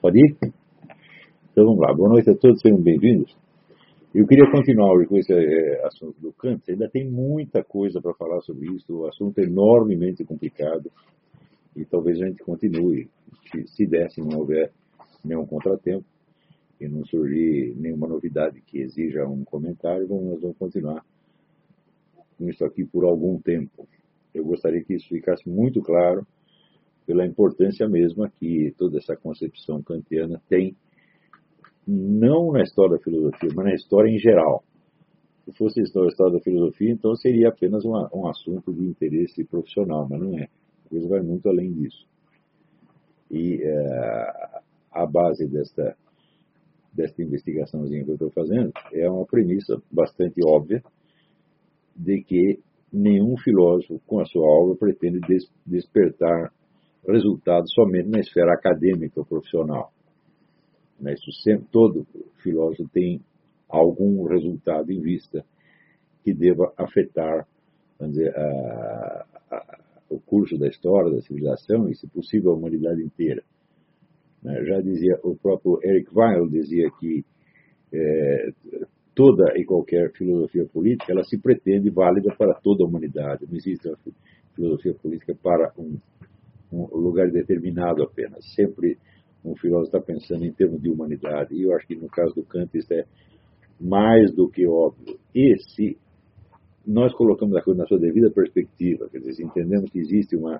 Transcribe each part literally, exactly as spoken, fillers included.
Pode ir? Então vamos lá. Boa noite a todos, sejam bem-vindos. Eu queria continuar hoje com esse é, assunto do Kant. Ainda tem muita coisa para falar sobre isso. O assunto é enormemente complicado e talvez a gente continue, se, se der, se não houver nenhum contratempo e não surgir nenhuma novidade que exija um comentário, vamos, nós vamos continuar com isso aqui por algum tempo. Eu gostaria que isso ficasse muito claro pela importância mesma que toda essa concepção kantiana tem, não na história da filosofia, mas na história em geral. Se fosse a história da filosofia, então seria apenas uma, um assunto de interesse profissional, mas não é. A coisa vai muito além disso. E é, a base desta, desta investigaçãozinha que eu estou fazendo é uma premissa bastante óbvia de que nenhum filósofo, com a sua obra, pretende des, despertar resultados somente na esfera acadêmica ou profissional. Isso sempre, todo filósofo tem algum resultado em vista que deva afetar, vamos dizer, a, a, o curso da história, da civilização e, se possível, a humanidade inteira. Já dizia o próprio Eric Weil, dizia que é, toda e qualquer filosofia política, ela se pretende válida para toda a humanidade. Não existe uma filosofia política para um, um lugar determinado apenas. Sempre um filósofo está pensando em termos de humanidade. E eu acho que no caso do Kant isso é mais do que óbvio. E se nós colocamos a coisa na sua devida perspectiva, quer dizer, se entendemos que existe uma,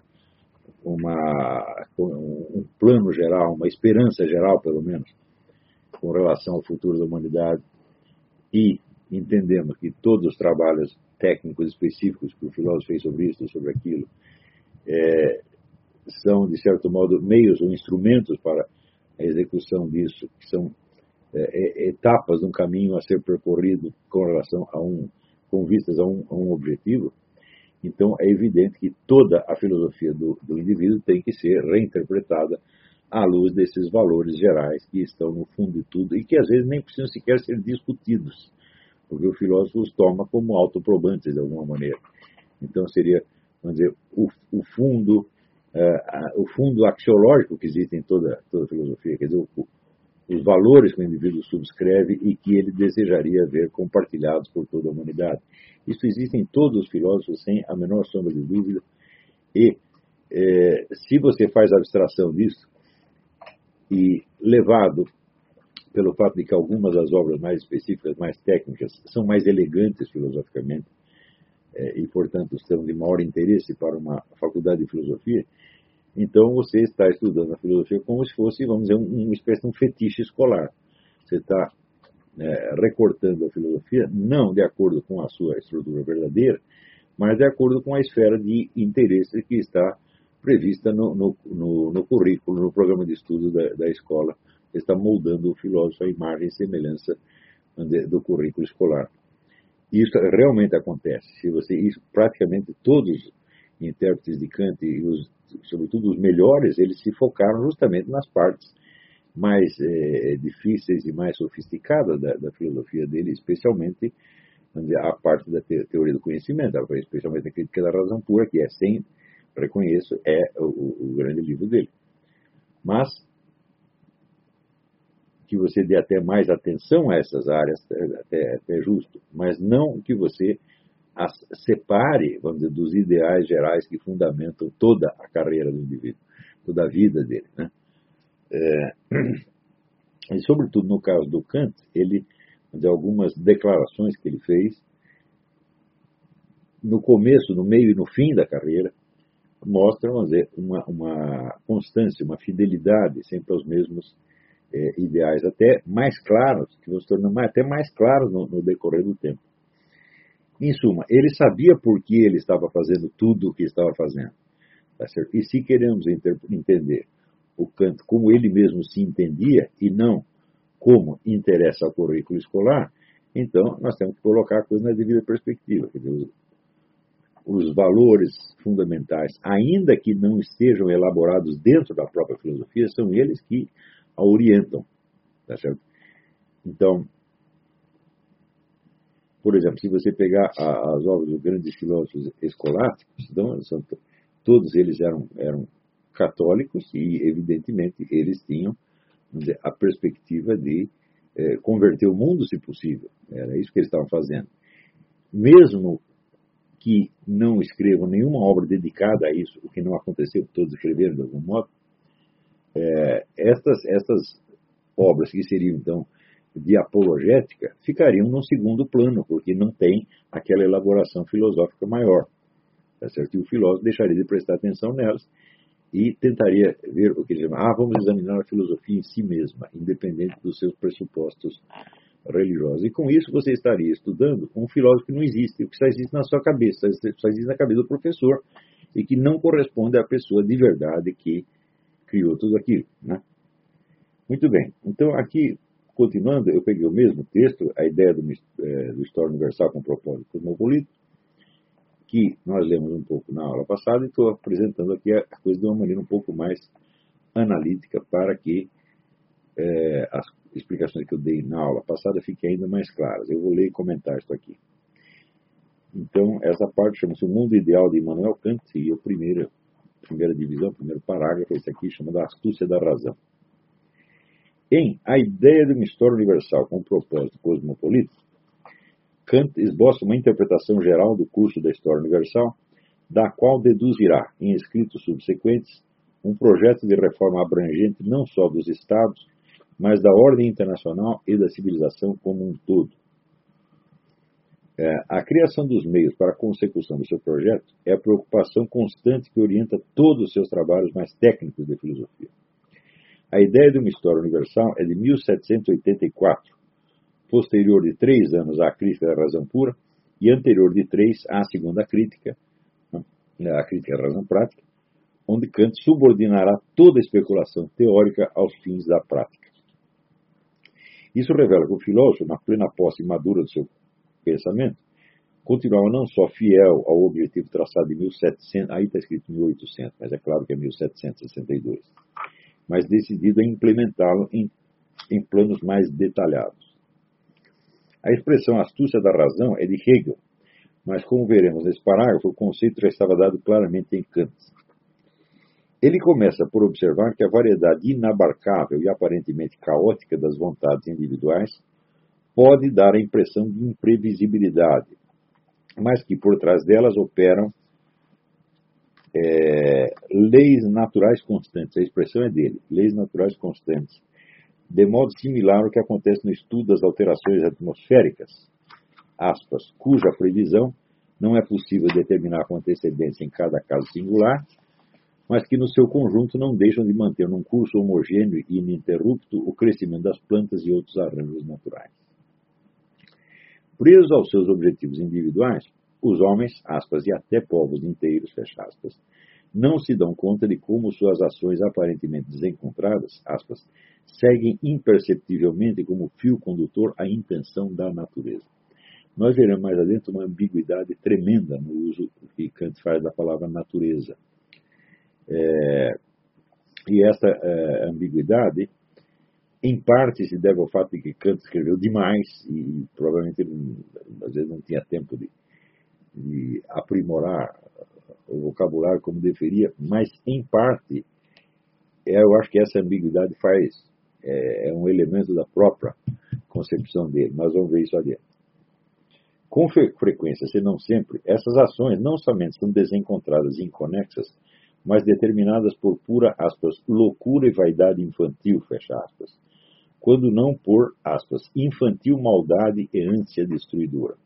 uma, um plano geral, uma esperança geral, pelo menos, com relação ao futuro da humanidade, e entendemos que todos os trabalhos técnicos específicos que o filósofo fez sobre isso, sobre aquilo, é, são, de certo modo, meios ou instrumentos para a execução disso, que são é, etapas de um caminho a ser percorrido com relação a um, com vistas a um, a um objetivo. Então, é evidente que toda a filosofia do, do indivíduo tem que ser reinterpretada à luz desses valores gerais que estão no fundo de tudo e que, às vezes, nem precisam sequer ser discutidos, porque o filósofo os toma como autoprobantes, de alguma maneira. Então, seria, vamos dizer, o, o fundo... Uh, o fundo axiológico que existe em toda, toda a filosofia, quer dizer, o, os valores que o indivíduo subscreve e que ele desejaria ver compartilhados por toda a humanidade. Isso existe em todos os filósofos, sem a menor sombra de dúvida, e eh, se você faz abstração disso, e levado pelo fato de que algumas das obras mais específicas, mais técnicas, são mais elegantes filosoficamente, e, portanto, são de maior interesse para uma faculdade de filosofia, então você está estudando a filosofia como se fosse, vamos dizer, uma espécie de um fetiche escolar. Você está é, recortando a filosofia, não de acordo com a sua estrutura verdadeira, mas de acordo com a esfera de interesse que está prevista no, no, no, no currículo, no programa de estudo da, da escola. Você está moldando o filósofo à imagem e semelhança do currículo escolar. Isso realmente acontece. Se você, isso, praticamente todos os intérpretes de Kant, e os, sobretudo os melhores, eles se focaram justamente nas partes mais é, difíceis e mais sofisticadas da, da filosofia dele, especialmente dizer, a parte da te, teoria do conhecimento, especialmente a crítica da razão pura, que é, sem, reconheço, é o, o grande livro dele. Mas que você dê até mais atenção a essas áreas, até, até justo, mas não que você as separe, vamos dizer, dos ideais gerais que fundamentam toda a carreira do indivíduo, toda a vida dele, né? É, e, sobretudo, no caso do Kant, ele, de algumas declarações que ele fez, no começo, no meio e no fim da carreira, mostram, vamos dizer, uma, uma constância, uma fidelidade sempre aos mesmos É, ideais, até mais claros, que vão se tornando até mais claros no, no decorrer do tempo. Em suma, ele sabia por que ele estava fazendo tudo o que estava fazendo. Tá certo? E se queremos inter, entender o Kant como ele mesmo se entendia e não como interessa ao currículo escolar, então nós temos que colocar a coisa na devida perspectiva. Quer dizer, os, os valores fundamentais, ainda que não estejam elaborados dentro da própria filosofia, são eles que a orientam, tá certo? Então, por exemplo, se você pegar a, as obras dos grandes filósofos escolásticos, então, são, todos eles eram, eram católicos e, evidentemente, eles tinham dizer, a perspectiva de é, converter o mundo, se possível. Era isso que eles estavam fazendo. Mesmo que não escrevam nenhuma obra dedicada a isso, o que não aconteceu, todos escreveram de algum modo, é, estas, estas obras que seriam, então, de apologética, ficariam num segundo plano, porque não tem aquela elaboração filosófica maior. Tá certo? E o filósofo deixaria de prestar atenção nelas e tentaria ver o que ele chama, ah, vamos examinar a filosofia em si mesma, independente dos seus pressupostos religiosos. E com isso você estaria estudando um filósofo que não existe, o que só existe na sua cabeça, só existe na cabeça do professor, e que não corresponde à pessoa de verdade que criou tudo aquilo, né? Muito bem. Então, aqui, continuando, eu peguei o mesmo texto, a ideia do, é, do História Universal com propósito cosmopolita, que nós lemos um pouco na aula passada, e estou apresentando aqui a coisa de uma maneira um pouco mais analítica para que é, as explicações que eu dei na aula passada fiquem ainda mais claras. Eu vou ler e comentar isso aqui. Então, essa parte chama-se O Mundo Ideal de Immanuel Kant, e a primeira, primeira divisão, o primeiro parágrafo, esse aqui, chama da Astúcia da Razão. Em A Ideia de uma História Universal com Propósito Cosmopolita, Kant esboça uma interpretação geral do curso da História Universal, da qual deduzirá, em escritos subsequentes, um projeto de reforma abrangente não só dos Estados, mas da ordem internacional e da civilização como um todo. É, a criação dos meios para a consecução do seu projeto é a preocupação constante que orienta todos os seus trabalhos mais técnicos de filosofia. A Ideia de uma História Universal é de mil setecentos e oitenta e quatro, posterior de três anos à Crítica da Razão Pura e anterior de três à Segunda Crítica, a Crítica da Razão Prática, onde Kant subordinará toda a especulação teórica aos fins da prática. Isso revela que o filósofo, na plena posse madura do seu pensamento, continuava não só fiel ao objetivo traçado em mil e setecentos, aí está escrito mil e oitocentos, mas é claro que é mil setecentos e sessenta e dois, mas decidido a implementá-lo em, em planos mais detalhados. A expressão astúcia da razão é de Hegel, mas como veremos nesse parágrafo, o conceito já estava dado claramente em Kant. Ele começa por observar que a variedade inabarcável e aparentemente caótica das vontades individuais pode dar a impressão de imprevisibilidade, mas que por trás delas operam é, leis naturais constantes. A expressão é dele, leis naturais constantes, de modo similar ao que acontece no estudo das alterações atmosféricas, aspas, cuja previsão não é possível determinar com antecedência em cada caso singular, mas que no seu conjunto não deixam de manter num curso homogêneo e ininterrupto o crescimento das plantas e outros arranjos naturais. Presos aos seus objetivos individuais, os homens, aspas, e até povos inteiros, fecha aspas, não se dão conta de como suas ações aparentemente desencontradas, aspas, seguem imperceptivelmente como fio condutor a intenção da natureza. Nós veremos mais adiante uma ambiguidade tremenda no uso que Kant faz da palavra natureza. É, e essa é, ambiguidade, em parte, se deve ao fato de que Kant escreveu demais e provavelmente às vezes não tinha tempo de, de aprimorar o vocabulário como deveria, mas em parte eu acho que essa ambiguidade faz é, é um elemento da própria concepção dele. Nós vamos ver isso adiante. Com frequência, se não sempre, essas ações não somente são desencontradas e inconexas, mas determinadas por pura, aspas, loucura e vaidade infantil, fecha aspas, quando não por, aspas, infantil maldade e ânsia destruidora.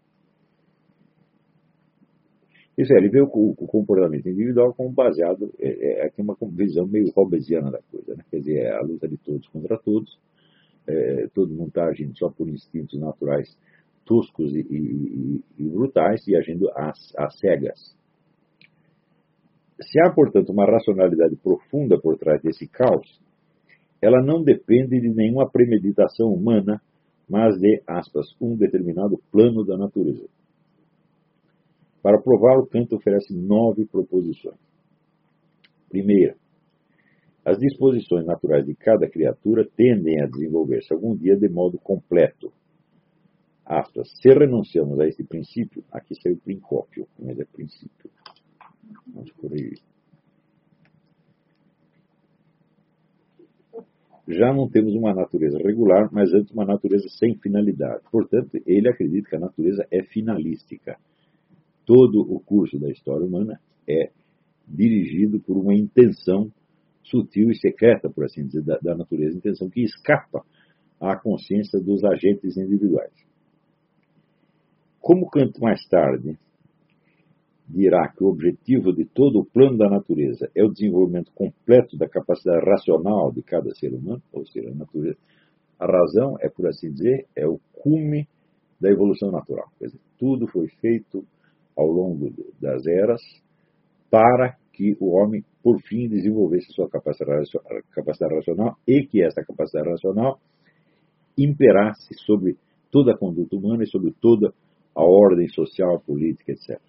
Isso é, ele vê o, o comportamento individual como baseado, é, é uma visão meio hobbesiana da coisa, né? Quer dizer, é a luta de todos contra todos, é, todo mundo está agindo só por instintos naturais toscos e, e, e brutais e agindo às, às cegas. Se há, portanto, uma racionalidade profunda por trás desse caos, ela não depende de nenhuma premeditação humana, mas de, aspas, um determinado plano da natureza. Para prová-lo, Kant oferece nove proposições. Primeira, as disposições naturais de cada criatura tendem a desenvolver-se algum dia de modo completo. Aspas, se renunciamos a este princípio, aqui saiu princópio, mas é princípio. Vamos corrigir. já não temos uma natureza regular, mas antes uma natureza sem finalidade. Portanto, ele acredita que a natureza é finalística. Todo o curso da história humana é dirigido por uma intenção sutil e secreta, por assim dizer, da, da natureza, intenção que escapa à consciência dos agentes individuais. Como Kant mais tarde dirá que o objetivo de todo o plano da natureza é o desenvolvimento completo da capacidade racional de cada ser humano, ou seja, a natureza, a razão é, por assim dizer, é o cume da evolução natural. Quer dizer, tudo foi feito ao longo das eras para que o homem, por fim, desenvolvesse sua capacidade racional e que essa capacidade racional imperasse sobre toda a conduta humana e sobre toda a ordem social, política, etcétera.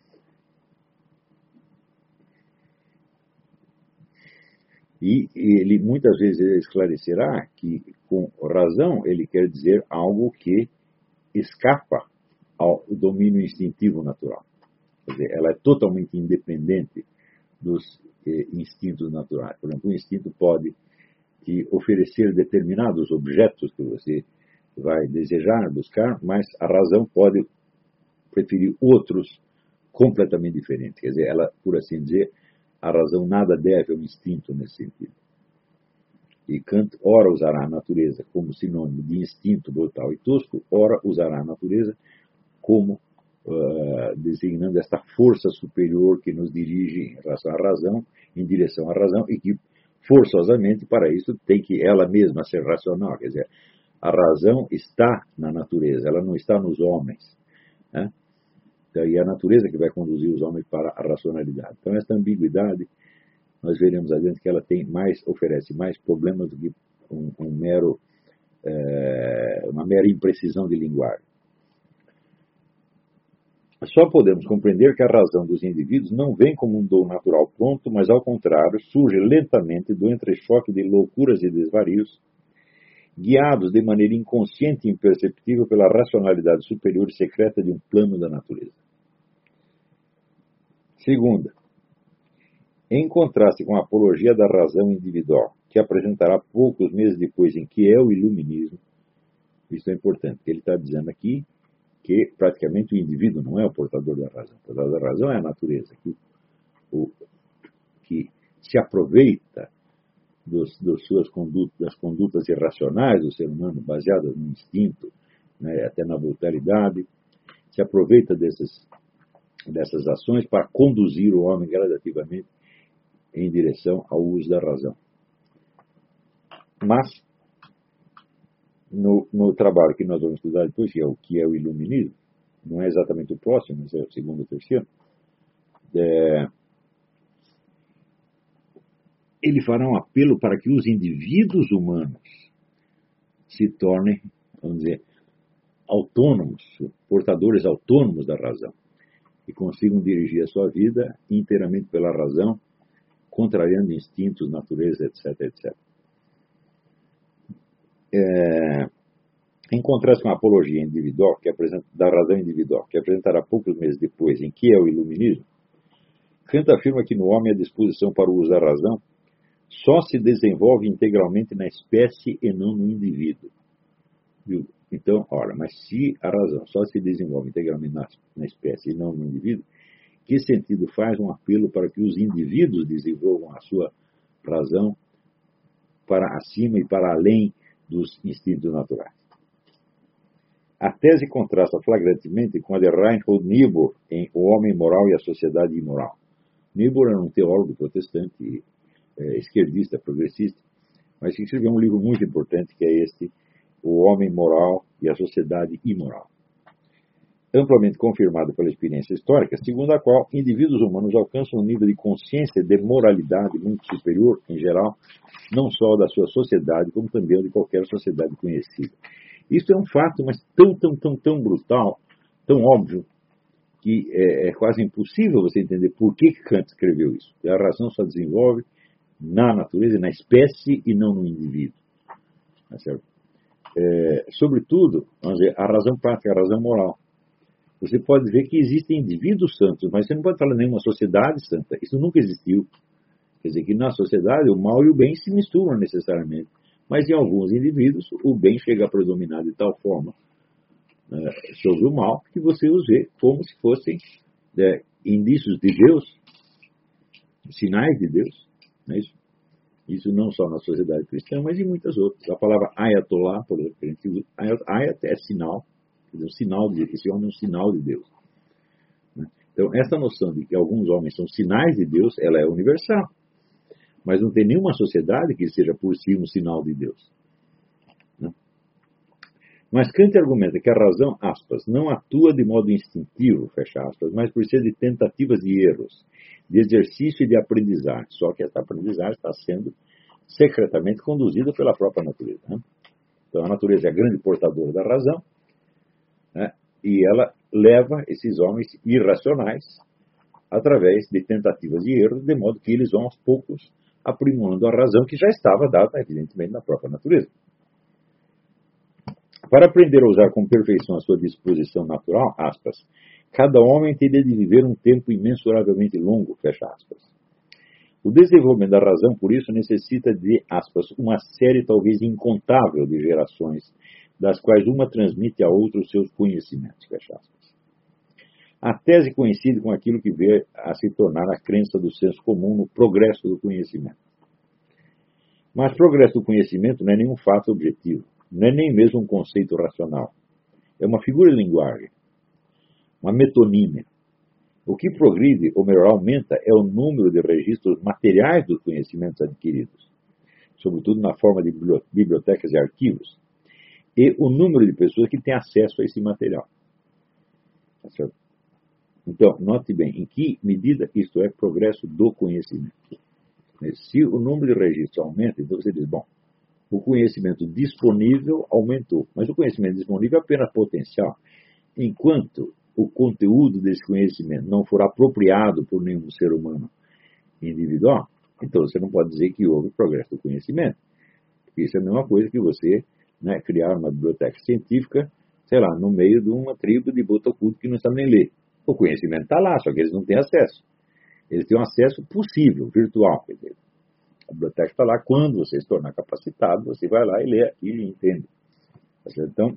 E ele muitas vezes esclarecerá que, com razão, ele quer dizer algo que escapa ao domínio instintivo natural. Quer dizer, ela é totalmente independente dos eh, instintos naturais. Por exemplo, o instinto pode te oferecer determinados objetos que você vai desejar, buscar, mas a razão pode preferir outros completamente diferentes. Quer dizer, ela, por assim dizer, a razão nada deve ao instinto nesse sentido. E Kant, ora, usará a natureza como sinônimo de instinto brutal e tosco, ora, usará a natureza como uh, designando esta força superior que nos dirige em relação à razão, em direção à razão, e que, forçosamente, para isso, tem que ela mesma ser racional. Quer dizer, a razão está na natureza, ela não está nos homens, né? E é a natureza que vai conduzir os homens para a racionalidade. Então, esta ambiguidade, nós veremos adiante que ela tem mais, oferece mais problemas do que um, um mero, é, uma mera imprecisão de linguagem. Só podemos compreender que a razão dos indivíduos não vem como um dom natural pronto, mas, ao contrário, surge lentamente do entrechoque de loucuras e desvarios, guiados de maneira inconsciente e imperceptível pela racionalidade superior e secreta de um plano da natureza. Segunda, em contraste com a apologia da razão individual, que apresentará poucos meses depois em que é o iluminismo, isso é importante, ele está dizendo aqui que praticamente o indivíduo não é o portador da razão. O portador da razão é a natureza, que, o, que se aproveita dos, dos suas condutas, das condutas irracionais do ser humano, baseadas no instinto, né, até na brutalidade, se aproveita desses, dessas ações para conduzir o homem gradativamente em direção ao uso da razão. Mas, no, no trabalho que nós vamos estudar depois, que é o que é o iluminismo, não é exatamente o próximo, mas é o segundo ou terceiro, é, ele fará um apelo para que os indivíduos humanos se tornem, vamos dizer, autônomos, portadores autônomos da razão, e consigam dirigir a sua vida inteiramente pela razão, contrariando instintos, natureza, etc, etcétera. É, em contraste com a apologia individual, que apresenta, da razão individual, que apresentará poucos meses depois, em que é o iluminismo, Kant afirma que no homem a disposição para o uso da razão só se desenvolve integralmente na espécie e não no indivíduo. Viu? Então, ora, mas se a razão só se desenvolve integralmente na, na espécie e não no indivíduo, que sentido faz um apelo para que os indivíduos desenvolvam a sua razão para acima e para além dos instintos naturais? A tese contrasta flagrantemente com a de Reinhold Niebuhr em O Homem Moral e a Sociedade Imoral. Niebuhr era um teólogo protestante, é, esquerdista, progressista, mas que escreveu um livro muito importante, que é este, O Homem Moral e a Sociedade Imoral. Amplamente confirmado pela experiência histórica, segundo a qual indivíduos humanos alcançam um nível de consciência de moralidade muito superior, em geral, não só da sua sociedade, como também de qualquer sociedade conhecida. Isso é um fato, mas tão, tão, tão, tão brutal, tão óbvio, que é, é quase impossível você entender por que Kant escreveu isso. E a razão só desenvolve na natureza, na espécie e não no indivíduo. Tá certo? É, sobretudo, vamos dizer, a razão prática, a razão moral. Você pode ver que existem indivíduos santos, mas você não pode falar nenhuma sociedade santa. Isso nunca existiu. Quer dizer que na sociedade o mal e o bem se misturam necessariamente. Mas em alguns indivíduos, o bem chega a predominar de tal forma né, sobre o mal, que você os vê como se fossem é, indícios de Deus, sinais de Deus. Não é isso? Isso não só na sociedade cristã, mas em muitas outras. A palavra ayatollah, por exemplo, a gente usa, ayat é sinal, quer dizer, um sinal de, esse homem é um sinal de Deus. Né? Então, essa noção de que alguns homens são sinais de Deus, ela é universal. Mas não tem nenhuma sociedade que seja por si um sinal de Deus. Né? Mas Kant argumenta que a razão, aspas, não atua de modo instintivo, fecha aspas, mas por ser de tentativas e erros, de exercício e de aprendizagem. Só que essa aprendizagem está sendo secretamente conduzida pela própria natureza. Né? Então, a natureza é a grande portadora da razão, né? E ela leva esses homens irracionais através de tentativas e erros, de modo que eles vão aos poucos aprimorando a razão que já estava dada, evidentemente, na própria natureza. Para aprender a usar com perfeição a sua disposição natural, aspas, cada homem teria de viver um tempo imensuravelmente longo, fecha aspas. O desenvolvimento da razão, por isso, necessita de, aspas, uma série talvez incontável de gerações, das quais uma transmite a outra os seus conhecimentos, fecha aspas. A tese coincide com aquilo que veio a se tornar a crença do senso comum no progresso do conhecimento. Mas progresso do conhecimento não é nenhum fato objetivo, não é nem mesmo um conceito racional. É uma figura de linguagem, uma metonímia. O que progride, ou melhor, aumenta, é o número de registros materiais dos conhecimentos adquiridos, sobretudo na forma de bibliotecas e arquivos, e o número de pessoas que têm acesso a esse material. Tá certo? Então, note bem, em que medida isto é progresso do conhecimento. Se o número de registros aumenta, então você diz, bom, o conhecimento disponível aumentou, mas o conhecimento disponível é apenas potencial. Enquanto o conteúdo desse conhecimento não for apropriado por nenhum ser humano individual, então você não pode dizer que houve progresso do conhecimento. Porque isso é a mesma coisa que você né, criar uma biblioteca científica, sei lá, no meio de uma tribo de botocudo que não sabe nem ler. O conhecimento está lá, só que eles não têm acesso. Eles têm um acesso possível, virtual. Quer dizer, a biblioteca está lá. Quando você se tornar capacitado, você vai lá e lê aquilo e entende. Então,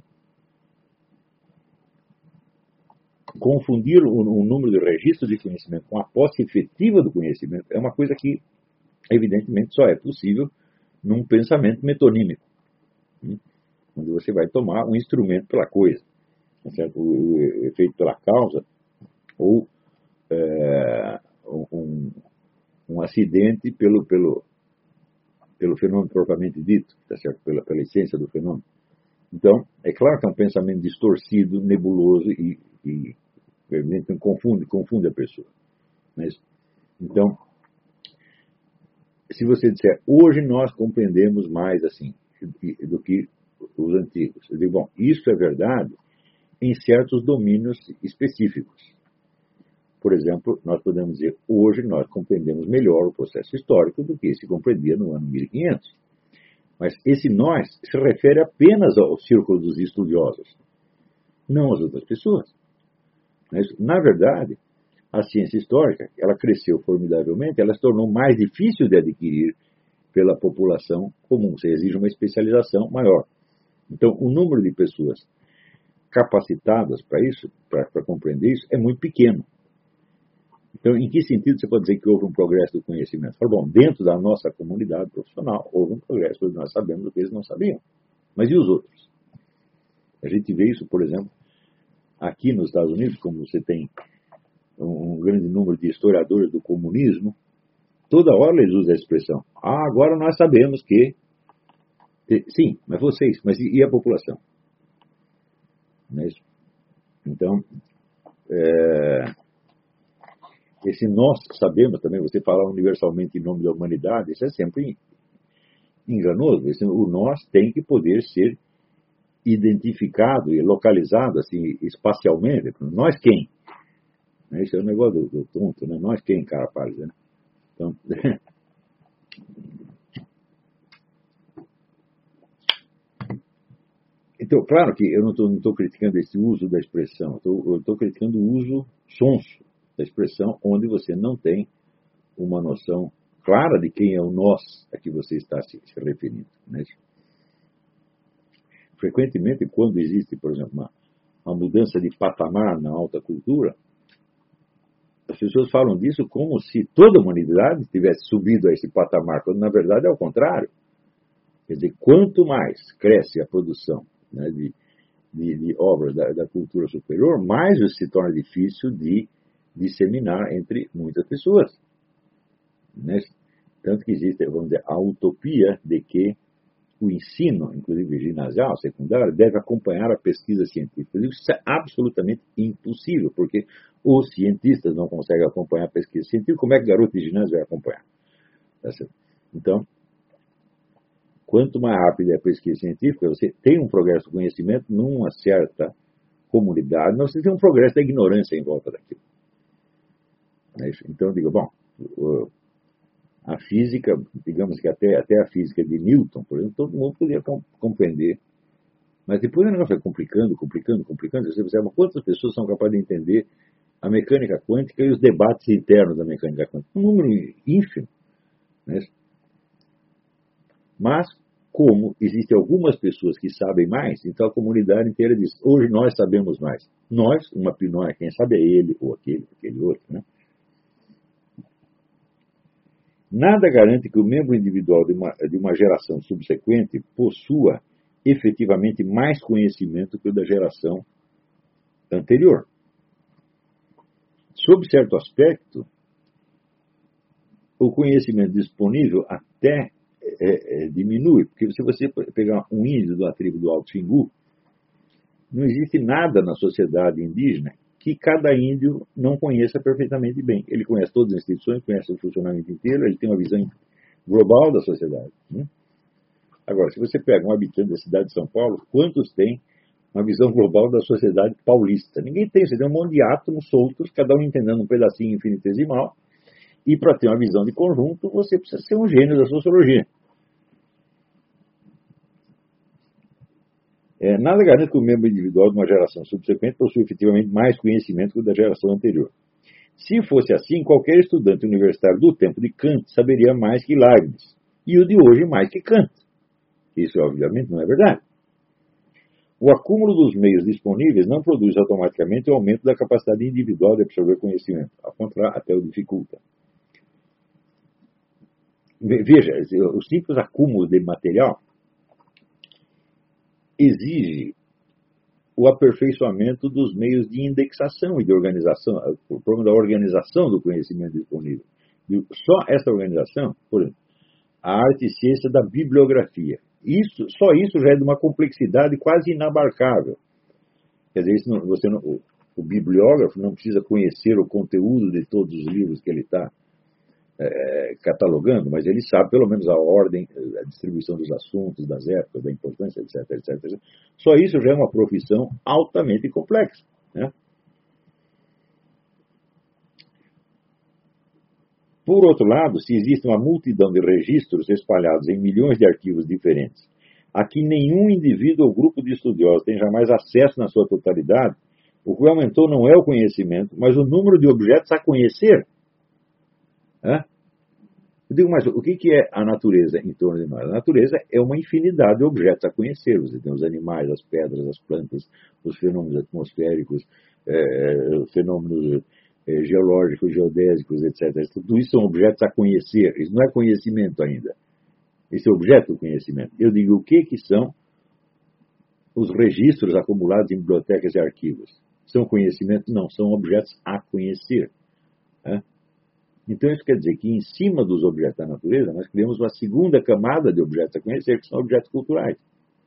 confundir o, o número de registros de conhecimento com a posse efetiva do conhecimento é uma coisa que, evidentemente, só é possível num pensamento metonímico, né? Onde você vai tomar um instrumento pela coisa, tá certo? O, o efeito pela causa, ou é, um, um acidente pelo, pelo, pelo fenômeno propriamente dito, tá certo? Pela, pela essência do fenômeno. Então, é claro que é um pensamento distorcido, nebuloso e, e evidentemente, confunde, confunde a pessoa. Mas, então, se você disser, hoje nós compreendemos mais assim do que os antigos, eu digo, bom, isso é verdade em certos domínios específicos. Por exemplo, nós podemos dizer, hoje nós compreendemos melhor o processo histórico do que se compreendia no ano mil e quinhentos. Mas esse nós se refere apenas ao círculo dos estudiosos, não às outras pessoas. Mas, na verdade, a ciência histórica, ela cresceu formidavelmente, ela se tornou mais difícil de adquirir pela população comum, você exige uma especialização maior. Então, o número de pessoas capacitadas para isso, para compreender isso, é muito pequeno. Então, em que sentido você pode dizer que houve um progresso do conhecimento? Fala, bom, dentro da nossa comunidade profissional, houve um progresso, porque nós sabemos o que eles não sabiam. Mas e os outros? A gente vê isso, por exemplo, aqui nos Estados Unidos, como você tem um grande número de historiadores do comunismo, toda hora eles usam a expressão, ah, agora nós sabemos que... Sim, mas vocês, mas e a população? Não é isso? Então, é... esse nós sabemos também, você falar universalmente em nome da humanidade, isso é sempre enganoso. Esse, o nós tem que poder ser identificado e localizado assim, espacialmente. Nós quem? Esse é o negócio do, do tonto, né? Nós quem, cara, faz, né? Então, então, claro que eu não estou criticando esse uso da expressão, eu estou criticando o uso sonso da expressão, onde você não tem uma noção clara de quem é o nós a que você está se, se referindo. Né? Frequentemente, quando existe, por exemplo, uma, uma mudança de patamar na alta cultura, as pessoas falam disso como se toda a humanidade tivesse subido a esse patamar, quando na verdade é o contrário. Quer dizer, quanto mais cresce a produção, né, de, de, de obras da, da cultura superior, mais se torna difícil de disseminar entre muitas pessoas. Né? Tanto que existe, vamos dizer, a utopia de que o ensino, inclusive ginasial, secundário, deve acompanhar a pesquisa científica. Isso é absolutamente impossível, porque os cientistas não conseguem acompanhar a pesquisa científica. Como é que o garoto de ginásio vai acompanhar? Então, quanto mais rápida é a pesquisa científica, você tem um progresso do conhecimento numa certa comunidade, mas você tem um progresso da ignorância em volta daquilo. Então, eu digo, bom, a física, digamos que até, até a física de Newton, por exemplo, todo mundo podia compreender, mas depois o negócio vai complicando, complicando, complicando. Você observa quantas pessoas são capazes de entender a mecânica quântica e os debates internos da mecânica quântica. Um número ínfimo. Né? Mas, como existem algumas pessoas que sabem mais, então a comunidade inteira diz, hoje nós sabemos mais. Nós, uma pinóia, quem sabe é ele, ou aquele, aquele outro. Né? Nada garante que o membro individual de uma, de uma geração subsequente possua efetivamente mais conhecimento que o da geração anterior. Sob certo aspecto, o conhecimento disponível até é, é, diminui, porque se você pegar um índio da tribo do Alto Xingu, não existe nada na sociedade indígena que cada índio não conheça perfeitamente bem. Ele conhece todas as instituições, conhece o funcionamento inteiro, ele tem uma visão global da sociedade. Né? Agora, se você pega um habitante da cidade de São Paulo, quantos tem uma visão global da sociedade paulista? Ninguém tem, você tem um monte de átomos soltos, cada um entendendo um pedacinho infinitesimal, e para ter uma visão de conjunto, você precisa ser um gênio da sociologia. É, nada garante que o membro individual de uma geração subsequente possua efetivamente mais conhecimento que o da geração anterior. Se fosse assim, qualquer estudante universitário do tempo de Kant saberia mais que Leibniz, e o de hoje mais que Kant. Isso, obviamente, não é verdade. O acúmulo dos meios disponíveis não produz automaticamente o aumento da capacidade individual de absorver conhecimento. Ao contrário, até o dificulta. Veja, o simples acúmulo de material exige o aperfeiçoamento dos meios de indexação e de organização, o problema da organização do conhecimento disponível. Só essa organização, por exemplo, a arte e ciência da bibliografia, isso, só isso já é de uma complexidade quase inabarcável. Quer dizer, isso não, você não, o, o bibliógrafo não precisa conhecer o conteúdo de todos os livros que ele está É, catalogando, mas ele sabe pelo menos a ordem, a distribuição dos assuntos, das épocas, da importância, etc, etc, etcétera. Só isso já é uma profissão altamente complexa. Né? Por outro lado, se existe uma multidão de registros espalhados em milhões de arquivos diferentes, a que nenhum indivíduo ou grupo de estudiosos tem jamais acesso na sua totalidade, o que aumentou não é o conhecimento, mas o número de objetos a conhecer. Eu digo, mas o que é a natureza em torno de nós? A natureza é uma infinidade de objetos a conhecer. Você tem os animais, as pedras, as plantas, os fenômenos atmosféricos, é, os fenômenos é, geológicos, geodésicos, etcétera. Tudo isso são objetos a conhecer. Isso não é conhecimento ainda. Esse é objeto do conhecimento. Eu digo, o que, que são os registros acumulados em bibliotecas e arquivos? São conhecimento? Não, são objetos a conhecer. Né? Então, isso quer dizer que, em cima dos objetos da natureza, nós criamos uma segunda camada de objetos a conhecer, que são objetos culturais.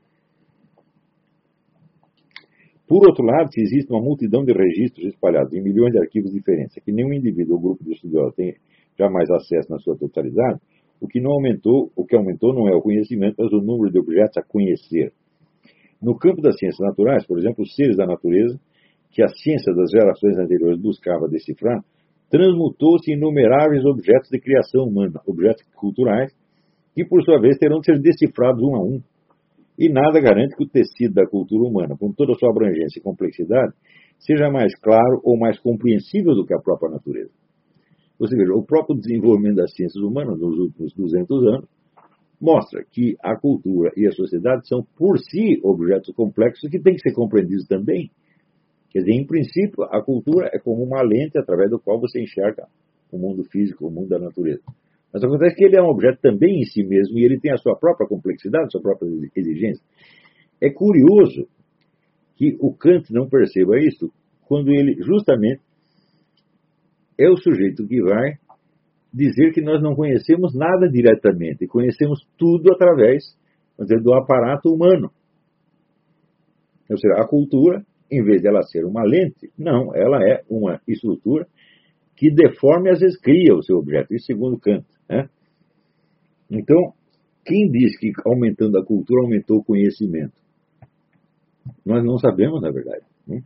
Por outro lado, se existe uma multidão de registros espalhados em milhões de arquivos diferentes, a que nenhum indivíduo ou grupo de estudiosos tem jamais acesso na sua totalidade, o que, não aumentou, o que aumentou não é o conhecimento, mas o número de objetos a conhecer. No campo das ciências naturais, por exemplo, os seres da natureza, que a ciência das gerações anteriores buscava decifrar, transmutou-se em inumeráveis objetos de criação humana, objetos culturais, que por sua vez terão de ser decifrados um a um. E nada garante que o tecido da cultura humana, com toda a sua abrangência e complexidade, seja mais claro ou mais compreensível do que a própria natureza. Você veja, o próprio desenvolvimento das ciências humanas nos últimos duzentos anos mostra que a cultura e a sociedade são, por si, objetos complexos que têm que ser compreendidos também. Quer dizer, em princípio, a cultura é como uma lente através do qual você enxerga o mundo físico, o mundo da natureza. Mas acontece que ele é um objeto também em si mesmo e ele tem a sua própria complexidade, a sua própria exigência. É curioso que o Kant não perceba isso quando ele, justamente, é o sujeito que vai dizer que nós não conhecemos nada diretamente, conhecemos tudo através, vamos dizer, do aparato humano. Ou seja, a cultura, em vez de ela ser uma lente, não, ela é uma estrutura que deforme, às vezes, cria o seu objeto. Isso segundo Kant. Né? Então, quem diz que aumentando a cultura aumentou o conhecimento? Nós não sabemos, na verdade. Né?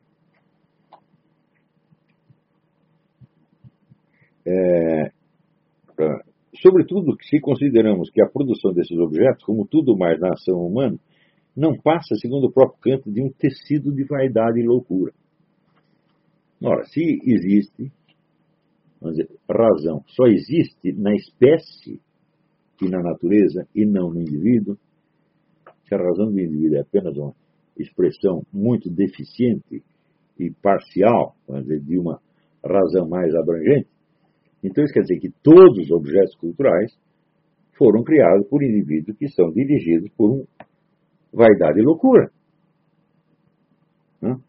É, sobretudo, se consideramos que a produção desses objetos, como tudo mais na ação humana, não passa, segundo o próprio Kant, de um tecido de vaidade e loucura. Ora, se existe, vamos dizer, razão, só existe na espécie e na natureza e não no indivíduo, se a razão do indivíduo é apenas uma expressão muito deficiente e parcial, vamos dizer, de uma razão mais abrangente, então isso quer dizer que todos os objetos culturais foram criados por indivíduos que são dirigidos por um vaidade e loucura. Hã?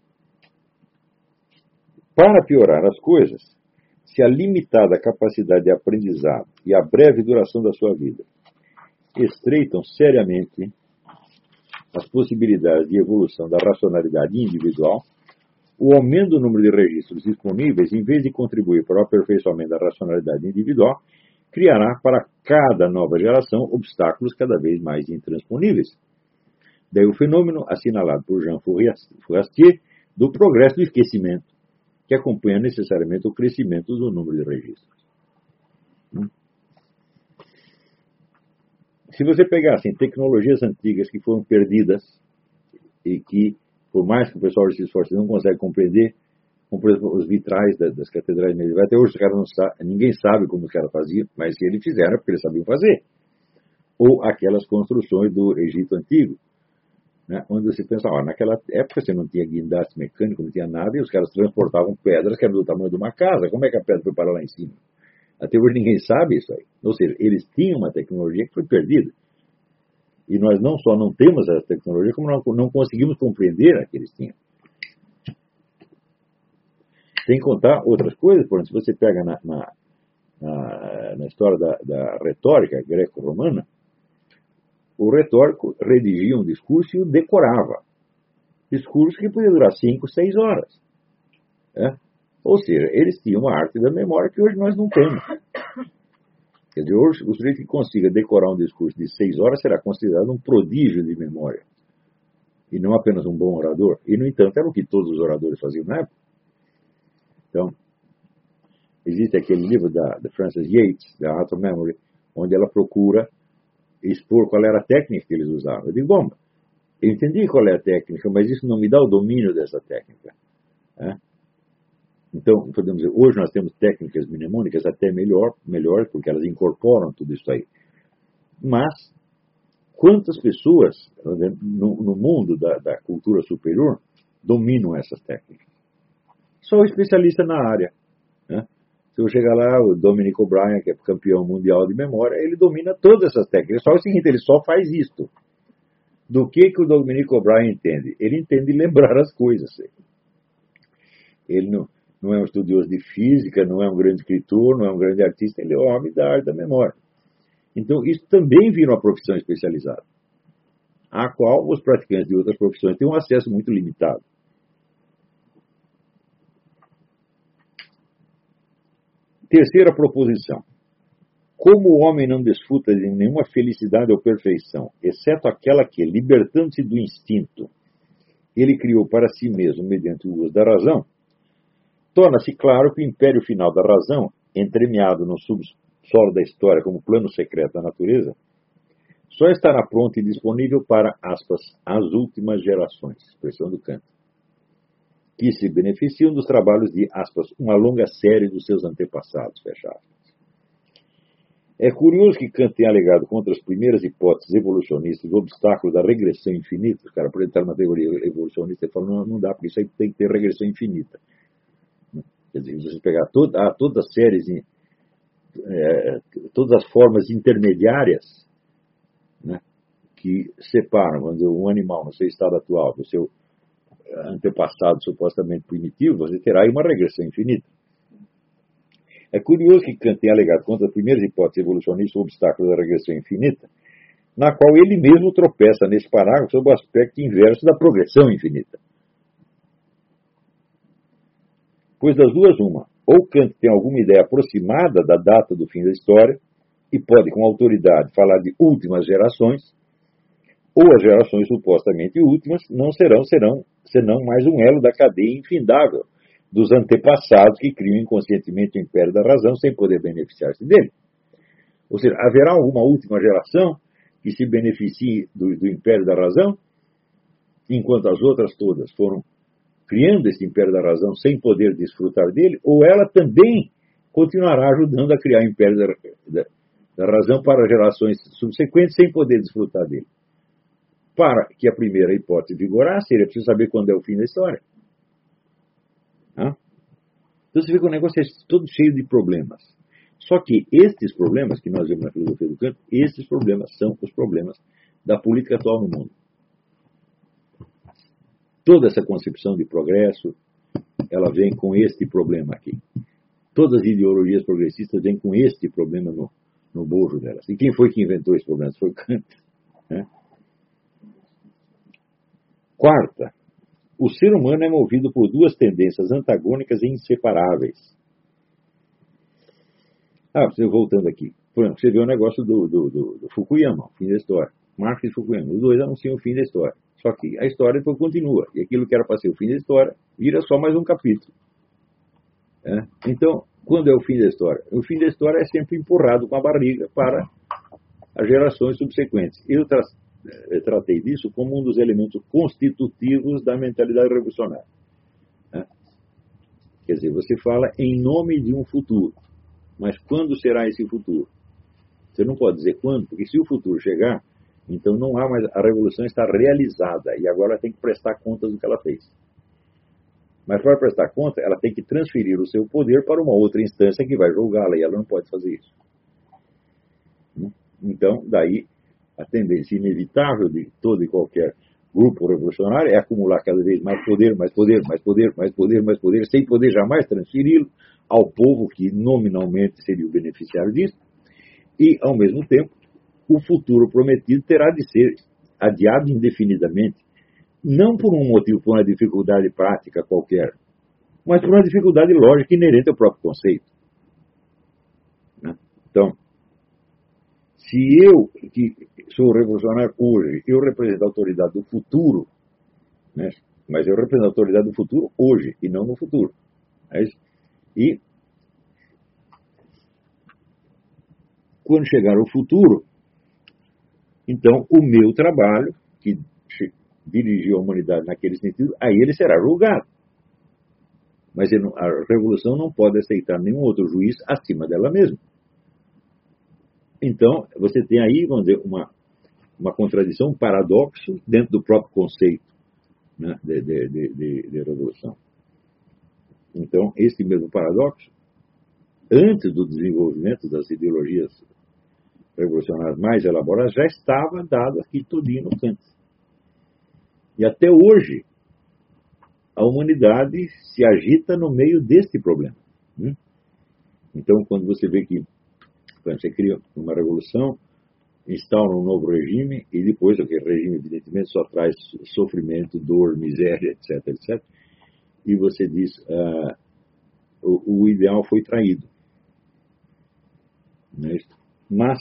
Para piorar as coisas, se a limitada capacidade de aprendizado e a breve duração da sua vida estreitam seriamente as possibilidades de evolução da racionalidade individual, o aumento do número de registros disponíveis, em vez de contribuir para o aperfeiçoamento da racionalidade individual, criará para cada nova geração obstáculos cada vez mais intransponíveis. Daí o fenômeno assinalado por Jean Fourastier do progresso do esquecimento, que acompanha necessariamente o crescimento do número de registros. Se você pegasse tecnologias antigas que foram perdidas e que, por mais que o pessoal se esforce, não consegue compreender, como por exemplo os vitrais das catedrais medievais, até hoje os caras não sabem, ninguém sabe como os caras faziam, mas se eles fizeram é porque eles sabiam fazer. Ou aquelas construções do Egito Antigo, né, onde você pensa, ó, naquela época você não tinha guindaste mecânico, não tinha nada, e os caras transportavam pedras que eram do tamanho de uma casa. Como é que a pedra foi parar lá em cima? Até hoje ninguém sabe isso aí. Ou seja, eles tinham uma tecnologia que foi perdida. E nós não só não temos essa tecnologia, como não, não conseguimos compreender a que eles tinham. Sem contar outras coisas, por exemplo, se você pega na, na, na, na história da, da retórica greco-romana, o retórico redigia um discurso e o decorava. Discurso que podia durar cinco, seis horas. É? Ou seja, eles tinham a arte da memória que hoje nós não temos. Quer dizer, hoje o sujeito que consiga decorar um discurso de seis horas será considerado um prodígio de memória. E não apenas um bom orador. E, no entanto, era o que todos os oradores faziam na época. Então, existe aquele livro da, da Frances Yates, da Art of Memory, onde ela procura expor qual era a técnica que eles usavam. Eu digo, bom, eu entendi qual é a técnica, mas isso não me dá o domínio dessa técnica. Né? Então, podemos dizer, hoje nós temos técnicas mnemônicas até melhor, melhor, porque elas incorporam tudo isso aí. Mas, quantas pessoas no, no mundo da, da cultura superior dominam essas técnicas? Só o especialista na área. Né? Se eu chegar lá, o Dominic O'Brien, que é campeão mundial de memória, ele domina todas essas técnicas. Só o seguinte, ele só faz isto. Do que, que o Dominic O'Brien entende? Ele entende lembrar as coisas. Ele não, não é um estudioso de física, não é um grande escritor, não é um grande artista, ele é o homem da arte da memória. Então, isso também vira uma profissão especializada, à qual os praticantes de outras profissões têm um acesso muito limitado. Terceira proposição. Como o homem não desfruta de nenhuma felicidade ou perfeição, exceto aquela que, libertando-se do instinto, ele criou para si mesmo mediante o uso da razão, torna-se claro que o império final da razão, entremeado no subsolo da história como plano secreto da natureza, só estará pronto e disponível para, aspas, as últimas gerações, expressão do Kant, que se beneficiam dos trabalhos de, aspas, uma longa série dos seus antepassados, fecha aspas. É curioso que Kant tenha alegado contra as primeiras hipóteses evolucionistas o obstáculo da regressão infinita. Os caras, por entrar numa teoria evolucionista, falam, não, não dá, porque isso aí tem que ter regressão infinita. Quer dizer, se você pegar toda, há todas as séries, é, todas as formas intermediárias, né, que separam, vamos dizer, um animal no seu estado atual do seu antepassado supostamente primitivo, você terá aí uma regressão infinita. É curioso que Kant tenha alegado contra as primeiras hipóteses evolucionistas o obstáculo da regressão infinita, na qual ele mesmo tropeça nesse parágrafo sob o aspecto inverso da progressão infinita. Pois das duas, uma. Ou Kant tem alguma ideia aproximada da data do fim da história e pode, com autoridade, falar de últimas gerações, ou as gerações supostamente últimas não serão, serão senão mais um elo da cadeia infindável dos antepassados que criam inconscientemente o império da razão sem poder beneficiar-se dele. Ou seja, haverá alguma última geração que se beneficie do, do império da razão, enquanto as outras todas foram criando esse império da razão sem poder desfrutar dele, ou ela também continuará ajudando a criar o império da, da, da razão para gerações subsequentes sem poder desfrutar dele. Para que a primeira hipótese vigorasse, seria preciso saber quando é o fim da história. Então você vê que o negócio é todo cheio de problemas. Só que estes problemas que nós vemos na filosofia do Kant, estes problemas são os problemas da política atual no mundo. Toda essa concepção de progresso, ela vem com este problema aqui. Todas as ideologias progressistas vêm com este problema no, no bojo delas. E quem foi que inventou esse problema? Foi Kant. Né? Quarta, o ser humano é movido por duas tendências antagônicas e inseparáveis. Ah, você voltando aqui. Por exemplo, você vê o negócio do, do, do, do Fukuyama, o fim da história. Marx e Fukuyama. Os dois anunciam o fim da história. Só que a história depois continua. E aquilo que era para ser o fim da história vira só mais um capítulo. É? Então, quando é o fim da história? O fim da história é sempre empurrado com a barriga para as gerações subsequentes. Eu tra tratei disso como um dos elementos constitutivos da mentalidade revolucionária. É? Quer dizer, você fala em nome de um futuro. Mas quando será esse futuro? Você não pode dizer quando, porque se o futuro chegar, então não há mais, a revolução está realizada e agora ela tem que prestar contas do que ela fez. Mas para prestar conta, ela tem que transferir o seu poder para uma outra instância que vai julgá-la e ela não pode fazer isso. Então, daí, a tendência inevitável de todo e qualquer grupo revolucionário é acumular cada vez mais poder, mais poder, mais poder, mais poder, mais poder, sem poder jamais transferi-lo ao povo que nominalmente seria o beneficiário disso, e, ao mesmo tempo, o futuro prometido terá de ser adiado indefinidamente, não por um motivo, por uma dificuldade prática qualquer, mas por uma dificuldade lógica inerente ao próprio conceito. Então, se eu, que sou revolucionário hoje, eu represento a autoridade do futuro, né? Mas eu represento a autoridade do futuro hoje e não no futuro. É isso? E quando chegar o futuro, então o meu trabalho, que dirigiu a humanidade naquele sentido, aí ele será julgado. Mas ele não, a revolução não pode aceitar nenhum outro juiz acima dela mesma. Então, você tem aí, vamos dizer, uma, uma contradição, um paradoxo dentro do próprio conceito, né, de, de, de, de, de revolução. Então, esse mesmo paradoxo, antes do desenvolvimento das ideologias revolucionárias mais elaboradas, já estava dado aqui tudinho no Kant. E até hoje, a humanidade se agita no meio deste problema. Então, quando você vê que você cria uma revolução, instaura um novo regime, e depois aquele regime, evidentemente, só traz sofrimento, dor, miséria, etc, etcétera. E você diz, ah, o, o ideal foi traído. Não é isso? Mas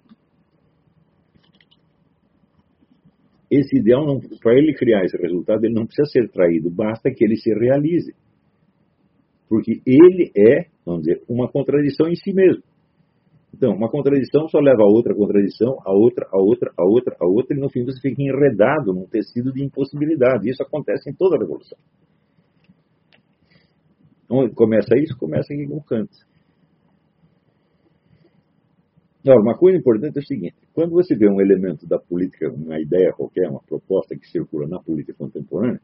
esse ideal, para ele criar esse resultado, ele não precisa ser traído, basta que ele se realize. Porque ele é, vamos dizer, uma contradição em si mesmo. Então, uma contradição só leva a outra contradição, a outra, a outra, a outra, a outra, e no fim você fica enredado num tecido de impossibilidade. Isso acontece em toda a revolução. Onde começa isso? Começa aqui com Kant. Agora, uma coisa importante é o seguinte: quando você vê um elemento da política, uma ideia qualquer, uma proposta que circula na política contemporânea,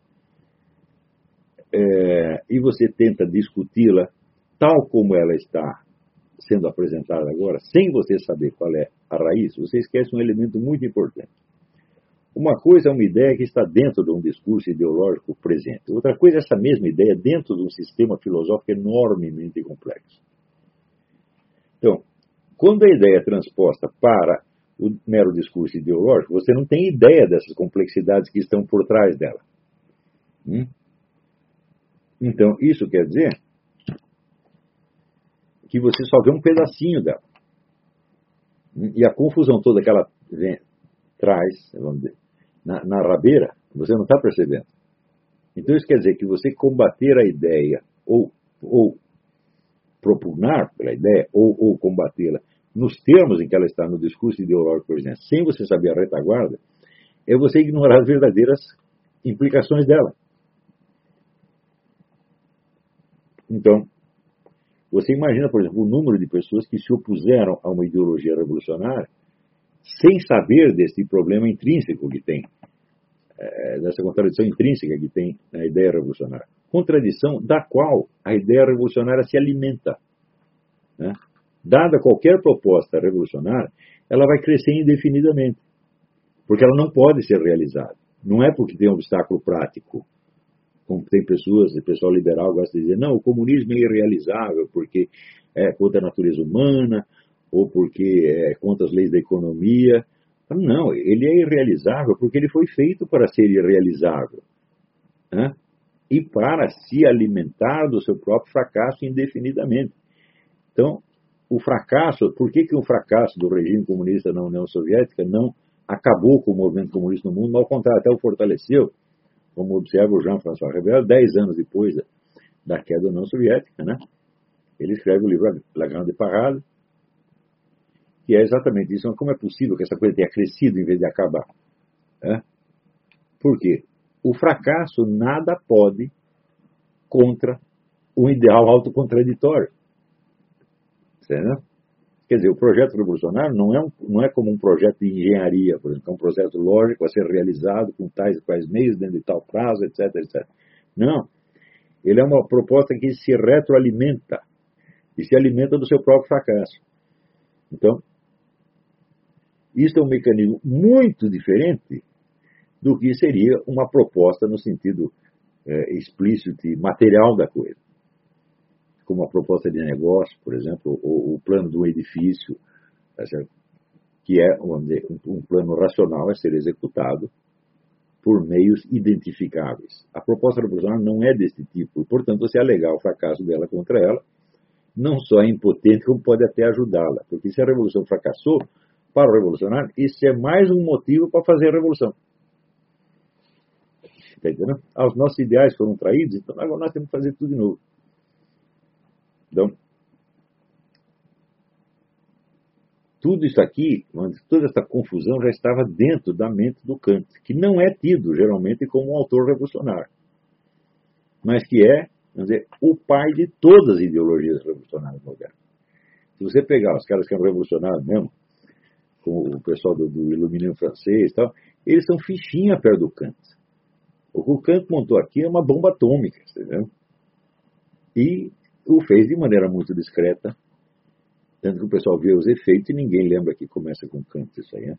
é, e você tenta discuti-la tal como ela está sendo apresentada agora, sem você saber qual é a raiz, você esquece um elemento muito importante. Uma coisa é uma ideia que está dentro de um discurso ideológico presente. Outra coisa é essa mesma ideia dentro de um sistema filosófico enormemente complexo. Então, quando a ideia é transposta para o mero discurso ideológico, você não tem ideia dessas complexidades que estão por trás dela. Hum? Então, isso quer dizer que você só vê um pedacinho dela. Hum? E a confusão toda que ela vem, traz, vamos dizer, na, na rabeira, você não está percebendo. Então, isso quer dizer que você combater a ideia, ou, ou propugnar pela ideia, ou, ou combatê-la nos termos em que ela está no discurso ideológico, por exemplo, sem você saber a retaguarda, é você ignorar as verdadeiras implicações dela. Então, você imagina, por exemplo, o número de pessoas que se opuseram a uma ideologia revolucionária sem saber desse problema intrínseco que tem, é, dessa contradição intrínseca que tem na ideia revolucionária. Contradição da qual a ideia revolucionária se alimenta. Né? Dada qualquer proposta revolucionária, ela vai crescer indefinidamente, porque ela não pode ser realizada. Não é porque tem um obstáculo prático, como tem pessoas, o pessoal liberal gosta de dizer, não, o comunismo é irrealizável porque é contra a natureza humana, ou porque é contra as leis da economia. Não, ele é irrealizável porque ele foi feito para ser irrealizável. Né? E para se alimentar do seu próprio fracasso indefinidamente. Então, o fracasso, por que, que o fracasso do regime comunista na União Soviética não acabou com o movimento comunista no mundo, ao contrário, até o fortaleceu, como observa o Jean-François Revel, dez anos depois da, da queda da União Soviética, né? Ele escreve o livro La Grande Parade, que é exatamente isso. Mas como é possível que essa coisa tenha crescido em vez de acabar? É? Por quê? O fracasso nada pode contra um ideal autocontraditório. Certo? Quer dizer, o projeto revolucionário não é, um, não é como um projeto de engenharia, por exemplo, é um projeto lógico a ser realizado com tais e quais meios, dentro de tal prazo, etc, etcétera. Não. Ele é uma proposta que se retroalimenta e se alimenta do seu próprio fracasso. Então, isso é um mecanismo muito diferente do que seria uma proposta no sentido é, explícito e material da coisa. Como a proposta de negócio, por exemplo, ou o plano do edifício, tá certo? Que é vamos dizer, um, um plano racional a ser executado por meios identificáveis. A proposta revolucionária não é desse tipo, e, portanto, você alegar o fracasso dela contra ela, não só é impotente, como pode até ajudá-la. Porque se a revolução fracassou, para o revolucionário, isso é mais um motivo para fazer a revolução. Está entendendo? Ah, os nossos ideais foram traídos, então agora nós temos que fazer tudo de novo. Então, tudo isso aqui, toda essa confusão já estava dentro da mente do Kant, que não é tido geralmente como um autor revolucionário, mas que é, vamos dizer, o pai de todas as ideologias revolucionárias modernas. Se você pegar os caras que eram revolucionários mesmo, como o pessoal do, do iluminismo francês e tal, eles são fichinha perto do Kant. O que o Kant montou aqui é uma bomba atômica, entendeu? E o fez de maneira muito discreta, tanto que o pessoal vê os efeitos e ninguém lembra que começa com Kant isso aí. Né?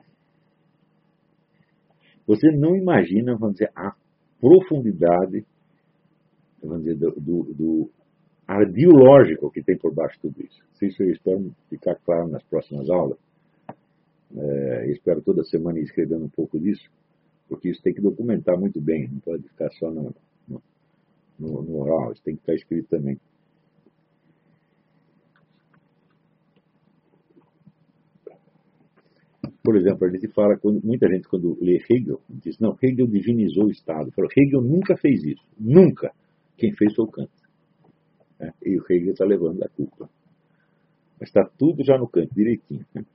Você não imagina, vamos dizer, a profundidade, vamos dizer, do, do, do ardil lógico que tem por baixo de tudo isso. Isso eu espero ficar claro nas próximas aulas. É, espero toda semana ir escrevendo um pouco disso, porque isso tem que documentar muito bem, não pode ficar só no, no, no, no oral, isso tem que ficar escrito também. Por exemplo, a gente fala, quando, muita gente quando lê Hegel, diz, não, Hegel divinizou o Estado. Fala, Hegel nunca fez isso, nunca. Quem fez foi o Kant. É, e o Hegel está levando a culpa. Mas está tudo já no Kant, direitinho. Né?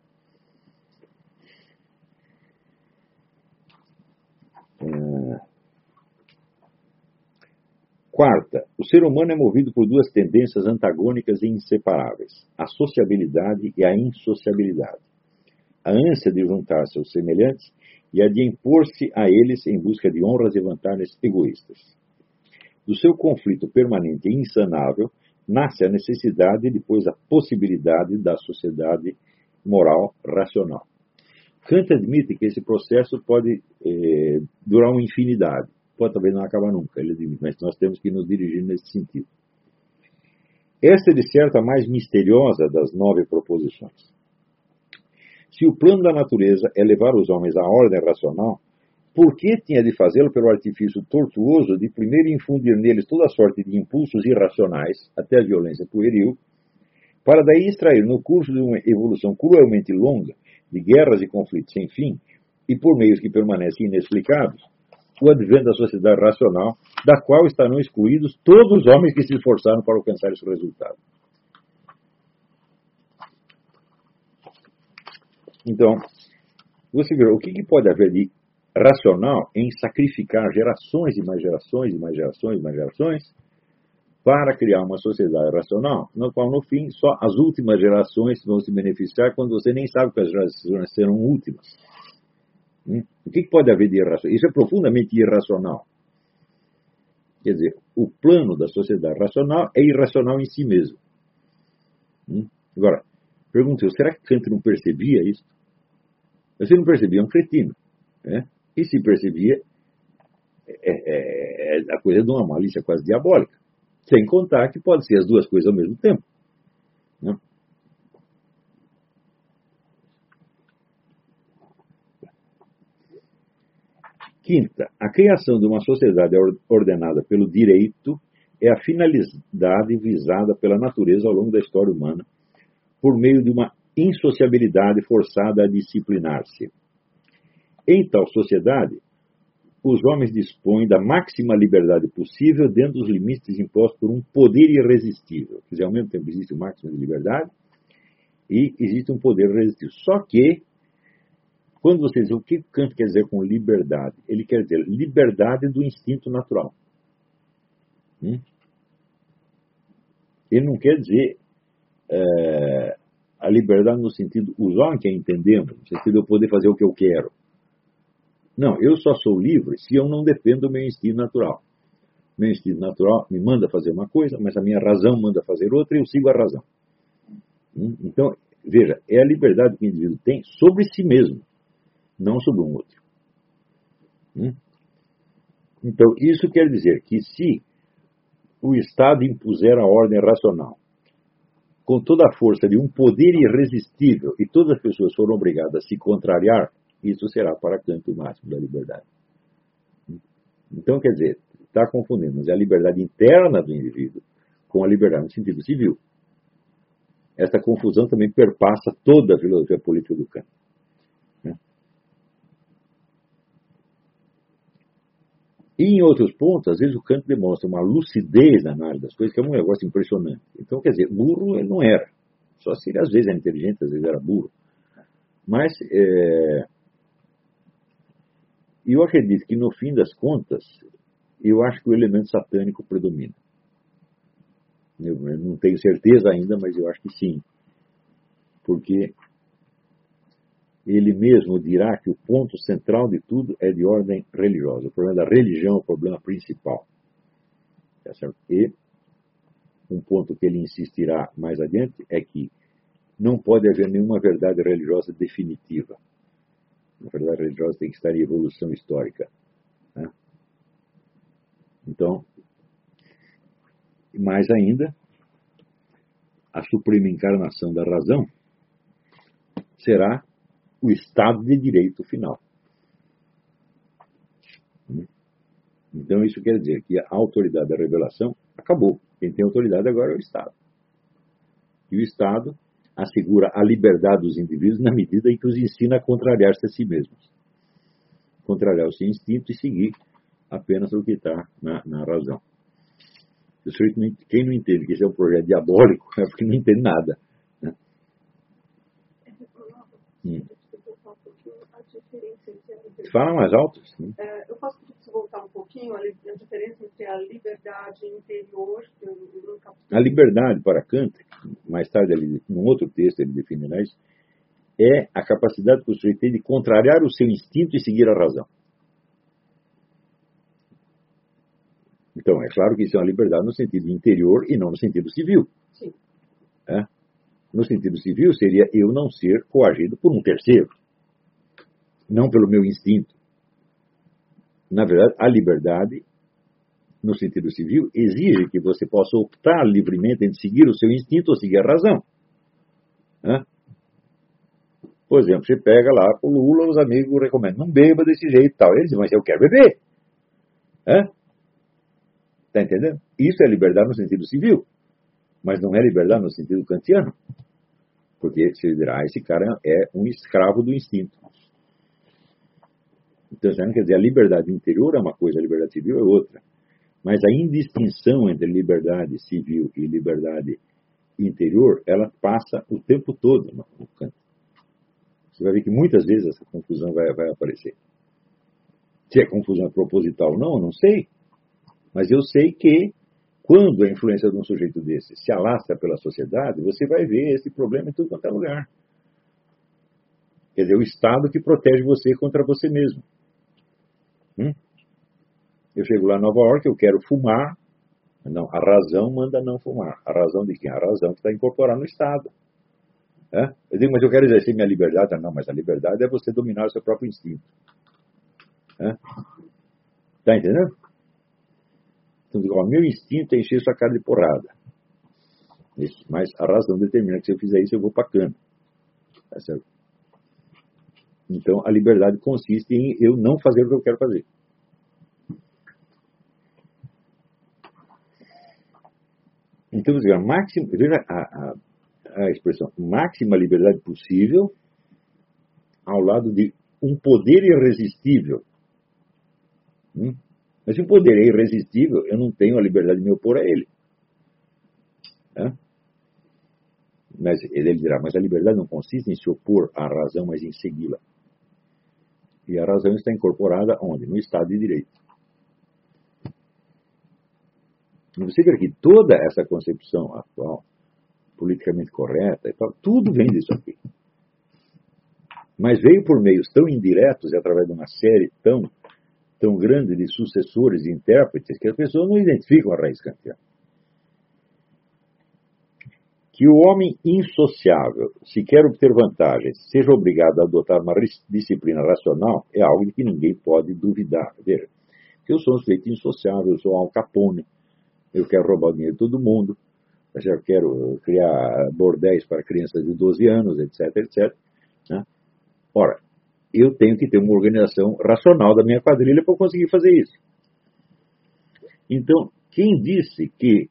É... Quarta, o ser humano é movido por duas tendências antagônicas e inseparáveis, a sociabilidade e a insociabilidade. A ânsia de juntar-se aos semelhantes e a de impor-se a eles em busca de honras e vantagens egoístas. Do seu conflito permanente e insanável, nasce a necessidade e depois a possibilidade da sociedade moral racional. Kant admite que esse processo pode eh, durar uma infinidade, pode talvez não acabar nunca, ele admite, mas nós temos que nos dirigir nesse sentido. Esta é, de certo, a mais misteriosa das nove proposições. Se o plano da natureza é levar os homens à ordem racional, por que tinha de fazê-lo pelo artifício tortuoso de primeiro infundir neles toda a sorte de impulsos irracionais, até a violência pueril, para daí extrair no curso de uma evolução cruelmente longa, de guerras e conflitos sem fim, e por meios que permanecem inexplicados, o advento da sociedade racional, da qual estarão excluídos todos os homens que se esforçaram para alcançar esse resultado. Então, você vê, o que, que pode haver de racional em sacrificar gerações e mais gerações e mais gerações e mais gerações para criar uma sociedade racional, na qual, no fim, só as últimas gerações vão se beneficiar quando você nem sabe que as gerações serão últimas. Hum? O que, que pode haver de irracional? Isso é profundamente irracional. Quer dizer, o plano da sociedade racional é irracional em si mesmo. Hum? Agora, pergunto eu, será que Kant não percebia isso? Se não percebia, é um cretino. Né? E se percebia, é, é, é a coisa de uma malícia quase diabólica. Sem contar que pode ser as duas coisas ao mesmo tempo. Né? Quinta, a criação de uma sociedade ordenada pelo direito é a finalidade visada pela natureza ao longo da história humana, por meio de uma insociabilidade forçada a disciplinar-se. Em tal sociedade, os homens dispõem da máxima liberdade possível dentro dos limites impostos por um poder irresistível. Quer dizer, ao mesmo tempo existe o máximo de liberdade e existe um poder irresistível. Só que, quando você diz o que Kant quer dizer com liberdade, ele quer dizer liberdade do instinto natural. Hum? Ele não quer dizer é, a liberdade no sentido, os homens que entendemos, no sentido de eu poder fazer o que eu quero. Não, eu só sou livre se eu não dependo do meu instinto natural. Meu instinto natural me manda fazer uma coisa, mas a minha razão manda fazer outra e eu sigo a razão. Hum? Então, veja, é a liberdade que o indivíduo tem sobre si mesmo, não sobre um outro. Hum? Então, isso quer dizer que se o Estado impuser a ordem racional, com toda a força de um poder irresistível, e todas as pessoas foram obrigadas a se contrariar, isso será para Kant o máximo da liberdade. Então, quer dizer, está confundindo, mas é a liberdade interna do indivíduo com a liberdade no sentido civil. Essa confusão também perpassa toda a filosofia política do Kant. E em outros pontos, às vezes o Kant demonstra uma lucidez na análise das coisas, que é um negócio impressionante. Então, quer dizer, burro ele não era. Só se ele às vezes era inteligente, às vezes era burro. Mas, é... eu acredito que no fim das contas, eu acho que o elemento satânico predomina. Eu não tenho certeza ainda, mas eu acho que sim. Porque ele mesmo dirá que o ponto central de tudo é de ordem religiosa. O problema da religião é o problema principal. Tá certo? E um ponto que ele insistirá mais adiante é que não pode haver nenhuma verdade religiosa definitiva. A verdade religiosa tem que estar em evolução histórica. Né? Então, mais ainda, a suprema encarnação da razão será o Estado de Direito final. Então, isso quer dizer que a autoridade da revelação acabou. Quem tem autoridade agora é o Estado. E o Estado assegura a liberdade dos indivíduos na medida em que os ensina a contrariar-se a si mesmos. Contrariar o seu instinto e seguir apenas o que está na, na razão. Quem não entende que esse é um projeto diabólico é porque não entende nada. Né? Hum. Fala mais alto. Sim. Eu posso pedir posso voltar um pouquinho a, a diferença entre a liberdade interior e o... A liberdade, para Kant, mais tarde, ele, num outro texto, ele definirá isso, é a capacidade que o sujeito tem de contrariar o seu instinto e seguir a razão. Então, é claro que isso é uma liberdade no sentido interior e não no sentido civil. Sim. É? No sentido civil, seria eu não ser coagido por um terceiro, não pelo meu instinto. Na verdade, a liberdade, no sentido civil, exige que você possa optar livremente entre seguir o seu instinto ou seguir a razão. É? Por exemplo, você pega lá o Lula, os amigos recomendam, não beba desse jeito e tal. Ele diz, mas eu quero beber. Está entendendo? Isso é liberdade no sentido civil, mas não é liberdade no sentido kantiano. Porque você dirá, ah, esse cara é um escravo do instinto. Então, quer dizer, a liberdade interior é uma coisa, a liberdade civil é outra. Mas a indistinção entre liberdade civil e liberdade interior, ela passa o tempo todo no Kant. Você vai ver que muitas vezes essa confusão vai, vai aparecer. Se a confusão é proposital ou não, eu não sei. Mas eu sei que, quando a influência de um sujeito desse se alastra pela sociedade, você vai ver esse problema em tudo quanto é lugar. Quer dizer, o Estado que protege você contra você mesmo. Hum? Eu chego lá em Nova York, eu quero fumar. Não, a razão manda não fumar. A razão de quem? A razão que está incorporada no Estado. É? Eu digo, mas eu quero exercer minha liberdade. Não, mas a liberdade é você dominar o seu próprio instinto. Está entendendo? Então, digo, ó, meu instinto é encher sua cara de porrada. Isso, mas a razão determina que se eu fizer isso, eu vou para a cana. Tá certo? Então, a liberdade consiste em eu não fazer o que eu quero fazer. Então, a máxima, veja a, a, a expressão máxima liberdade possível ao lado de um poder irresistível. Hum? Mas se um poder é irresistível, eu não tenho a liberdade de me opor a ele. É? Mas ele dirá, mas a liberdade não consiste em se opor à razão, mas em segui-la. E a razão está incorporada onde? No Estado de Direito. E você vê que toda essa concepção atual, politicamente correta e tal, tudo vem disso aqui. Mas veio por meios tão indiretos e através de uma série tão, tão grande de sucessores e intérpretes que as pessoas não identificam a raiz kantiana. Que o homem insociável, se quer obter vantagens, seja obrigado a adotar uma disciplina racional, é algo de que ninguém pode duvidar. Veja, eu sou um sujeito insociável, eu sou Al Capone, eu quero roubar o dinheiro de todo mundo, eu quero criar bordéis para crianças de doze anos, etc, etcétera. Né? Ora, eu tenho que ter uma organização racional da minha quadrilha para conseguir fazer isso. Então, quem disse que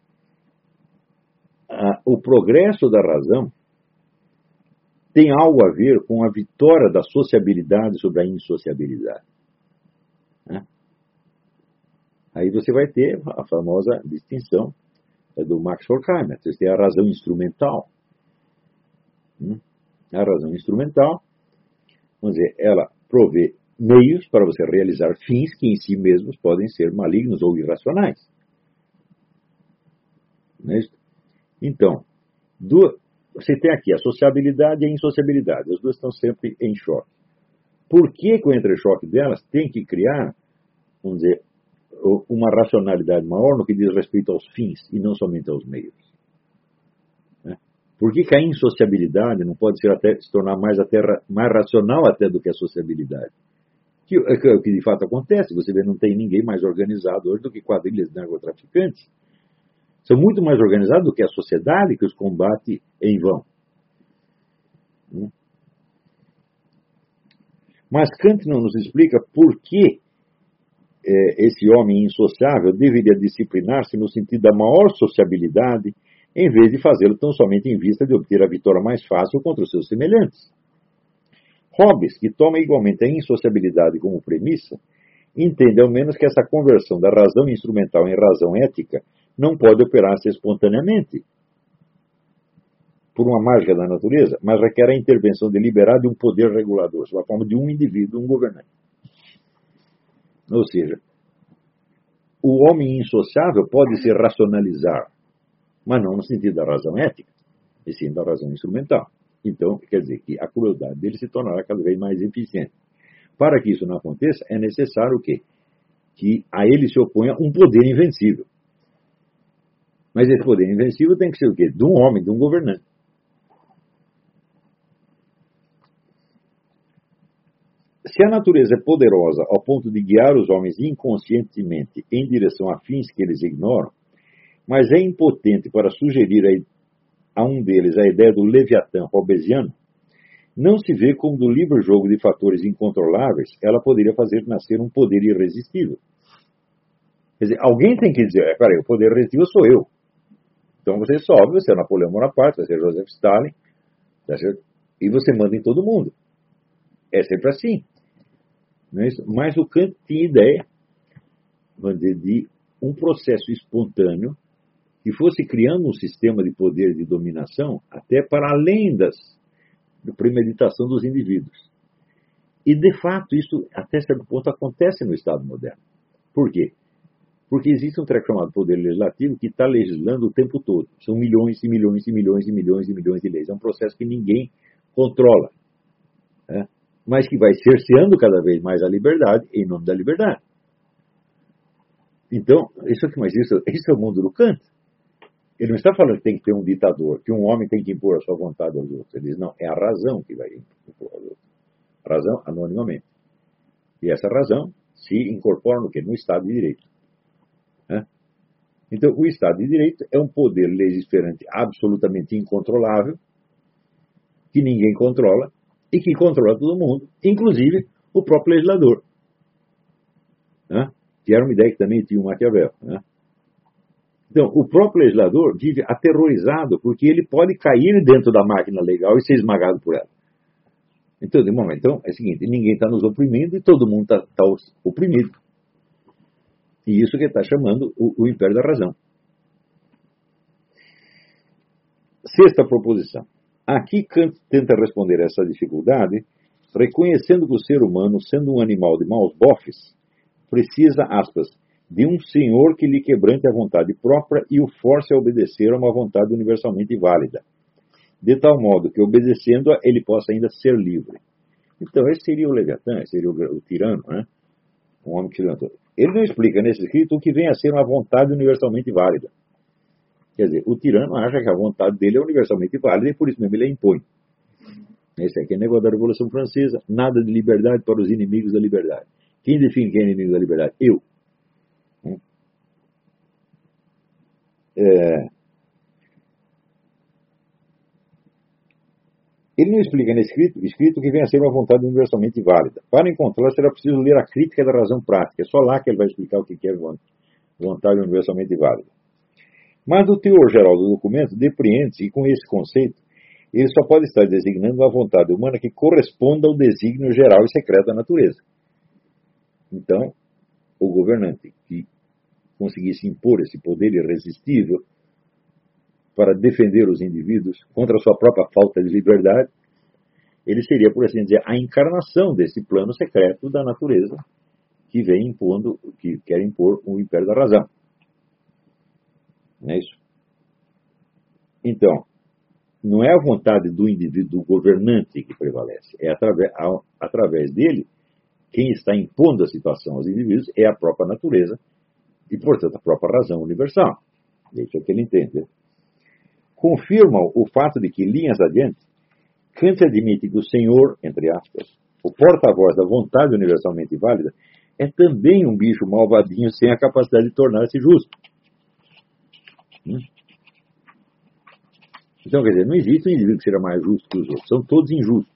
Ah, o progresso da razão tem algo a ver com a vitória da sociabilidade sobre a insociabilidade. Né? Aí você vai ter a famosa distinção do Max Horkheimer. Você tem a razão instrumental. Hum? A razão instrumental, vamos dizer, ela provê meios para você realizar fins que em si mesmos podem ser malignos ou irracionais. Não é isso? Então, do, você tem aqui a sociabilidade e a insociabilidade. As duas estão sempre em choque. Por que, com o entrechoque delas, tem que criar, vamos dizer, uma racionalidade maior no que diz respeito aos fins e não somente aos meios? Né? Por que, que a insociabilidade não pode ser até, se tornar mais, até, mais racional até do que a sociabilidade? Que é o que de fato acontece. Você vê, não tem ninguém mais organizado hoje do que quadrilhas de narcotraficantes. São muito mais organizados do que a sociedade que os combate em vão. Mas Kant não nos explica por que é, esse homem insociável deveria disciplinar-se no sentido da maior sociabilidade, em vez de fazê-lo tão somente em vista de obter a vitória mais fácil contra os seus semelhantes. Hobbes, que toma igualmente a insociabilidade como premissa, entende ao menos que essa conversão da razão instrumental em razão ética não pode operar-se espontaneamente, por uma mágica da natureza, mas requer a intervenção deliberada de um poder regulador, sob a forma de um indivíduo, um governante. Ou seja, o homem insociável pode se racionalizar, mas não no sentido da razão ética, e sim da razão instrumental. Então, quer dizer que a crueldade dele se tornará cada vez mais eficiente. Para que isso não aconteça, é necessário o quê? Que a ele se oponha um poder invencível. Mas esse poder invencível tem que ser o quê? De um homem, de um governante. Se a natureza é poderosa ao ponto de guiar os homens inconscientemente em direção a fins que eles ignoram, mas é impotente para sugerir a, a um deles a ideia do Leviatã hobbesiano, não se vê como do livre jogo de fatores incontroláveis ela poderia fazer nascer um poder irresistível. Quer dizer, alguém tem que dizer, peraí, o poder irresistível sou eu. Então você sobe, você é Napoleão Bonaparte, você é Joseph Stalin, tá certo? E você manda em todo mundo. É sempre assim. Não é isso? Mas o Kant tinha ideia, vamos dizer, de um processo espontâneo que fosse criando um sistema de poder de dominação até para além das, da premeditação dos indivíduos. E, de fato, isso, até certo ponto, acontece no Estado moderno. Por quê? Porque existe um treco chamado poder legislativo que está legislando o tempo todo. São milhões e milhões e milhões e milhões e milhões de leis. É um processo que ninguém controla, né? Mas que vai cerceando cada vez mais a liberdade em nome da liberdade. Então, isso aqui, mas isso, isso é o mundo do Kant. Ele não está falando que tem que ter um ditador, que um homem tem que impor a sua vontade aos outros. Ele diz, não, é a razão que vai impor aos outros. A razão, anonimamente. E essa razão se incorpora no quê? No Estado de Direito. Né? Então, o Estado de Direito é um poder legislativo absolutamente incontrolável, que ninguém controla, e que controla todo mundo, inclusive o próprio legislador. Né? Que era uma ideia que também tinha o Maquiavel. Né? Então, o próprio legislador vive aterrorizado porque ele pode cair dentro da máquina legal e ser esmagado por ela. Então, de momento, então é o seguinte, ninguém está nos oprimindo e todo mundo está tá oprimido. E isso que está chamando o, o império da razão. Sexta proposição. Aqui Kant tenta responder a essa dificuldade, reconhecendo que o ser humano, sendo um animal de maus bofes, precisa, aspas, de um senhor que lhe quebrante a vontade própria e o force a obedecer a uma vontade universalmente válida, de tal modo que, obedecendo-a, ele possa ainda ser livre. Então, esse seria o Leviatã, esse seria o, o tirano, né? Um homem que se levantou. Ele não explica nesse escrito o que vem a ser uma vontade universalmente válida. Quer dizer, o tirano acha que a vontade dele é universalmente válida e por isso mesmo ele a impõe. Esse aqui é o negócio da Revolução Francesa, nada de liberdade para os inimigos da liberdade. Quem define quem é inimigo da liberdade? Eu. É... Ele não explica nesse escrito, escrito que vem a ser uma vontade universalmente válida. Para encontrá-la, será preciso ler a crítica da razão prática. É só lá que ele vai explicar o que é vontade universalmente válida. Mas o teor geral do documento depreende-se, e com esse conceito, ele só pode estar designando uma vontade humana que corresponda ao desígnio geral e secreto da natureza. Então, o governante que conseguisse impor esse poder irresistível para defender os indivíduos contra a sua própria falta de liberdade, ele seria, por assim dizer, a encarnação desse plano secreto da natureza que vem impondo, que quer impor o império da razão. Não é isso? Então, não é a vontade do indivíduo, do governante que prevalece, é através, através dele, quem está impondo a situação aos indivíduos é a própria natureza e, portanto, a própria razão universal. Isso é o que ele entende. Confirma o fato de que, linhas adiante, Kant admite que o Senhor, entre aspas, o porta-voz da vontade universalmente válida, é também um bicho malvadinho sem a capacidade de tornar-se justo. Hum? Então, quer dizer, não existe um indivíduo que seja mais justo que os outros. São todos injustos.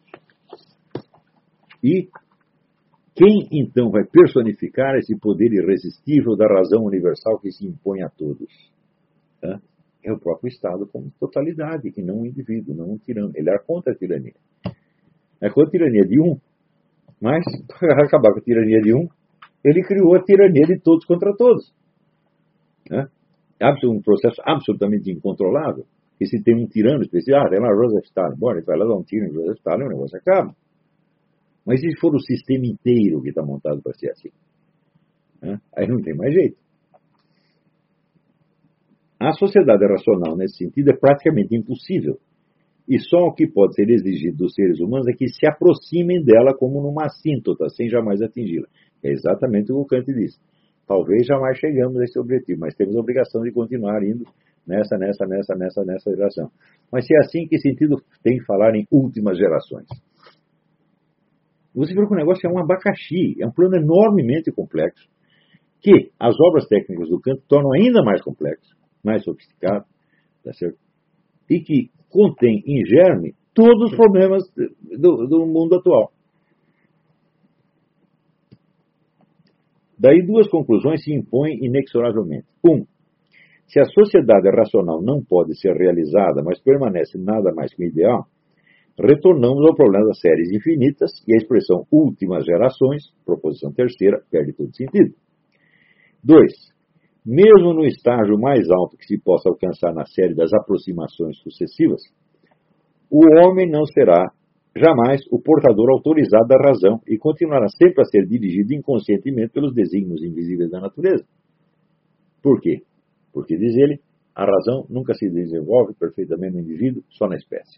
E quem, então, vai personificar esse poder irresistível da razão universal que se impõe a todos? Hã? É o próprio Estado como totalidade, e não um indivíduo, não um tirano. Ele é contra a tirania. É contra a tirania de um, mas, para acabar com a tirania de um, ele criou a tirania de todos contra todos. Hã? É um processo absolutamente incontrolável. E se tem um tirano especial, ah, tem lá Joseph Stalin, bom, ele vai lá dar um tiro em Joseph Stalin, o negócio acaba. Mas e se for o sistema inteiro que está montado para ser assim? Hã? Aí não tem mais jeito. A sociedade racional, nesse sentido, é praticamente impossível. E só o que pode ser exigido dos seres humanos é que se aproximem dela como numa assíntota, sem jamais atingi-la. É exatamente o que o Kant disse. Talvez jamais chegamos a esse objetivo, mas temos a obrigação de continuar indo nessa, nessa, nessa, nessa, nessa geração. Mas se é assim, que sentido tem falar em últimas gerações? Você viu que o negócio é um abacaxi, é um plano enormemente complexo, que as obras técnicas do Kant tornam ainda mais complexo, mais sofisticado, tá certo? E que contém em germe todos os problemas do, do mundo atual. Daí duas conclusões se impõem inexoravelmente. Um, se a sociedade racional não pode ser realizada, mas permanece nada mais que um ideal, retornamos ao problema das séries infinitas e a expressão últimas gerações, proposição terceira, perde todo sentido. Dois, mesmo no estágio mais alto que se possa alcançar na série das aproximações sucessivas, o homem não será jamais o portador autorizado da razão e continuará sempre a ser dirigido inconscientemente pelos desígnios invisíveis da natureza. Por quê? Porque, diz ele, a razão nunca se desenvolve perfeitamente no indivíduo, só na espécie.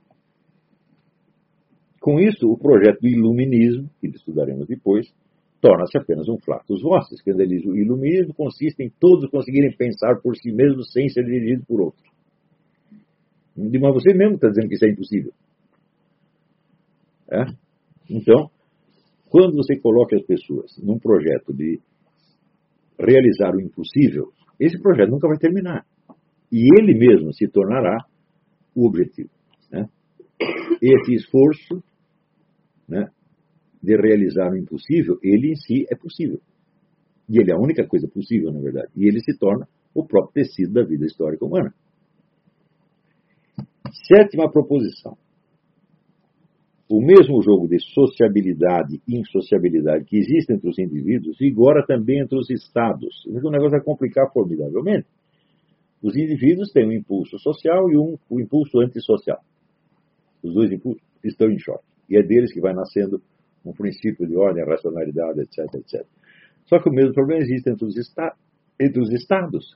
Com isso, o projeto do iluminismo, que estudaremos depois, torna-se apenas um flatus vocis. Quer dizer, o iluminismo consiste em todos conseguirem pensar por si mesmos sem ser dirigidos por outros. Mas você mesmo está dizendo que isso é impossível. É? Então, quando você coloca as pessoas num projeto de realizar o impossível, esse projeto nunca vai terminar. E ele mesmo se tornará o objetivo. Né? Esse esforço, né, de realizar o impossível, ele em si é possível. E ele é a única coisa possível, na verdade. E ele se torna o próprio tecido da vida histórica humana. Sétima proposição. O mesmo jogo de sociabilidade e insociabilidade que existe entre os indivíduos vigora também entre os estados. O negócio vai complicar formidavelmente. Os indivíduos têm um impulso social e um, um impulso antissocial. Os dois impulsos estão em choque. E é deles que vai nascendo um princípio de ordem, racionalidade, etc, etcétera. Só que o mesmo problema existe entre os, esta- entre os estados.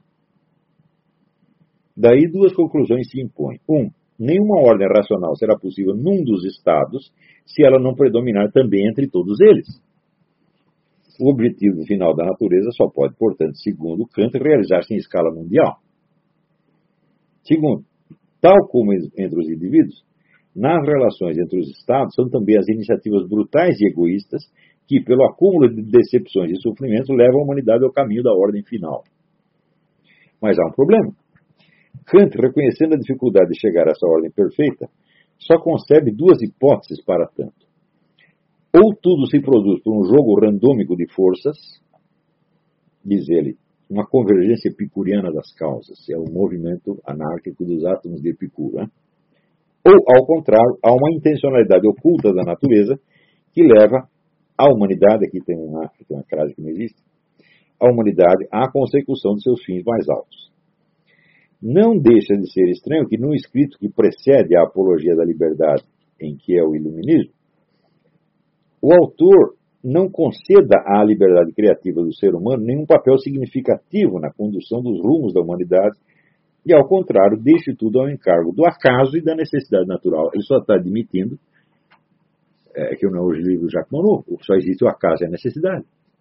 Daí duas conclusões se impõem. Um, nenhuma ordem racional será possível num dos estados se ela não predominar também entre todos eles. O objetivo final da natureza só pode, portanto, segundo Kant, realizar-se em escala mundial. Segundo, tal como entre os indivíduos, nas relações entre os estados são também as iniciativas brutais e egoístas que, pelo acúmulo de decepções e sofrimentos, levam a humanidade ao caminho da ordem final. Mas há um problema. Kant, reconhecendo a dificuldade de chegar a essa ordem perfeita, só concebe duas hipóteses para tanto. Ou tudo se produz por um jogo randômico de forças, diz ele, uma convergência epicuriana das causas, é o movimento anárquico dos átomos de Epicuro, né? Ou, ao contrário, há uma intencionalidade oculta da natureza que leva a humanidade, aqui tem uma, tem uma frase que não existe, a humanidade à consecução de seus fins mais altos. Não deixa de ser estranho que, num escrito que precede a apologia da liberdade, em que é o iluminismo, o autor não conceda à liberdade criativa do ser humano nenhum papel significativo na condução dos rumos da humanidade e, ao contrário, deixe tudo ao encargo do acaso e da necessidade natural. Ele só está admitindo é, que não é o livro Jacques Monod, só existe o acaso e a necessidade.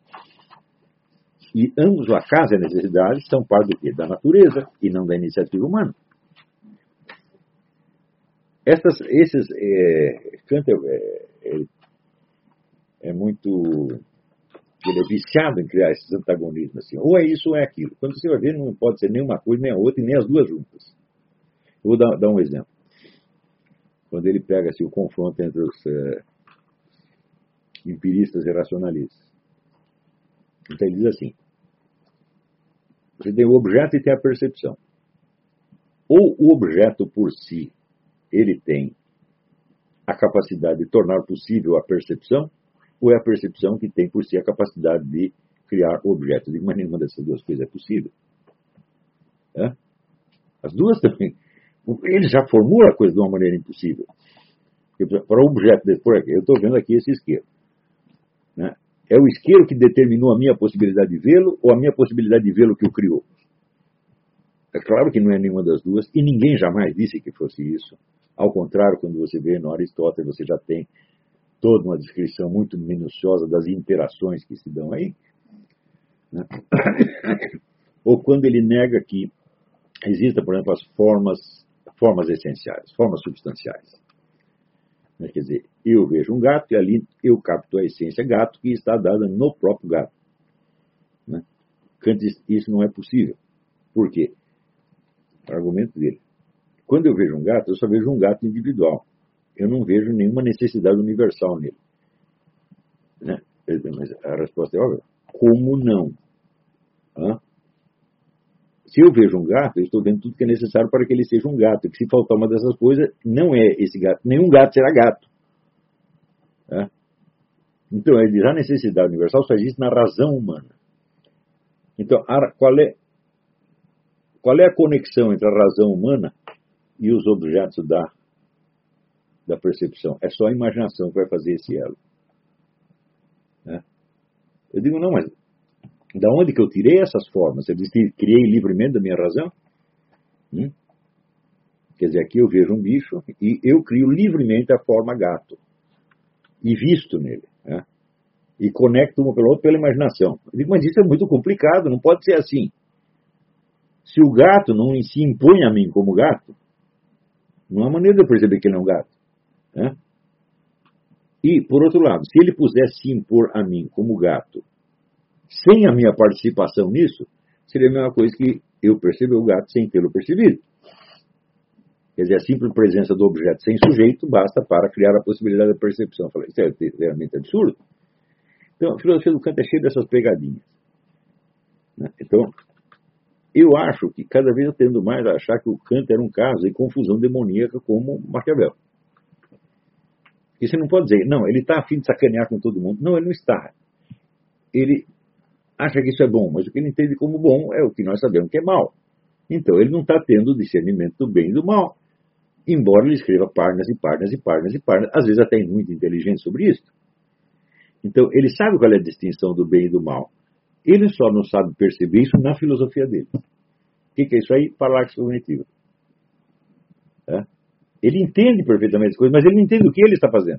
E ambos, o acaso e a necessidade, são parte do quê? Da natureza e não da iniciativa humana. Essas, esses, é, Kant é, é, é muito... Ele é viciado em criar esses antagonismos. Assim. Ou é isso ou é aquilo. Quando você vai ver, não pode ser nem uma coisa, nem a outra, e nem as duas juntas. Eu vou dar, dar um exemplo. Quando ele pega assim, o confronto entre os é, empiristas e racionalistas. Então ele diz assim, você tem o objeto e tem a percepção. Ou o objeto por si, ele tem a capacidade de tornar possível a percepção, ou é a percepção que tem por si a capacidade de criar o objeto. De maneira nenhuma dessas duas coisas é possível. É? As duas também. Ele já formula a coisa de uma maneira impossível. Porque para o objeto, por aqui, eu estou vendo aqui esse isqueiro. Né? É o isqueiro que determinou a minha possibilidade de vê-lo ou a minha possibilidade de vê-lo que o criou? é claro que não é nenhuma das duas, e ninguém jamais disse que fosse isso. Ao contrário, quando você vê no Aristóteles, você já tem toda uma descrição muito minuciosa das interações que se dão aí. Né? Ou quando ele nega que existam, por exemplo, as formas, formas essenciais, formas substanciais. Né? Quer dizer, eu vejo um gato e ali eu capto a essência gato que está dada no próprio gato. Né? Kant diz isso não é possível. Por quê? O argumento dele. Quando eu vejo um gato, eu só vejo um gato individual. Eu não vejo nenhuma necessidade universal nele. Né? Mas a resposta é óbvia. Como não? Hã? Se eu vejo um gato, eu estou vendo tudo que é necessário para que ele seja um gato. E que se faltar uma dessas coisas, não é esse gato. Nenhum gato será gato. Hã? Então, ele diz, a necessidade universal só existe na razão humana. Então, a, qual, é, qual é a conexão entre a razão humana e os objetos da, da percepção? É só a imaginação que vai fazer esse elo. Né? Eu digo, não, mas da onde que eu tirei essas formas? Eu disse que criei livremente da minha razão? Hum? Quer dizer, aqui eu vejo um bicho e eu crio livremente a forma gato. E visto nele. Né? E conecto uma pela outra pela imaginação. Eu digo, mas isso é muito complicado, não pode ser assim. Se o gato não se impõe a mim como gato, não há maneira de eu perceber que ele é um gato. Né? E, por outro lado, se ele pudesse se impor a mim como gato, sem a minha participação nisso, seria a mesma coisa que eu perceber o gato sem tê-lo percebido. Quer dizer, a simples presença do objeto sem sujeito basta para criar a possibilidade da percepção. Eu falei, isso é realmente absurdo. Então, a filosofia do Kant é cheia dessas pegadinhas. Né? Então, eu acho que cada vez eu tendo mais a achar que o Kant era um caso de confusão demoníaca como Maquiavel. Porque você não pode dizer, não, ele está a fim de sacanear com todo mundo. Não, ele não está. Ele acha que isso é bom, mas o que ele entende como bom é o que nós sabemos que é mal. Então, ele não está tendo o discernimento do bem e do mal. Embora ele escreva páginas e páginas e páginas e páginas, às vezes até muito inteligente sobre isso. Então, ele sabe qual é a distinção do bem e do mal. Ele só não sabe perceber isso na filosofia dele. O que, que é isso aí? Paralaxe cognitiva. É? Ele entende perfeitamente as coisas, mas ele não entende o que ele está fazendo.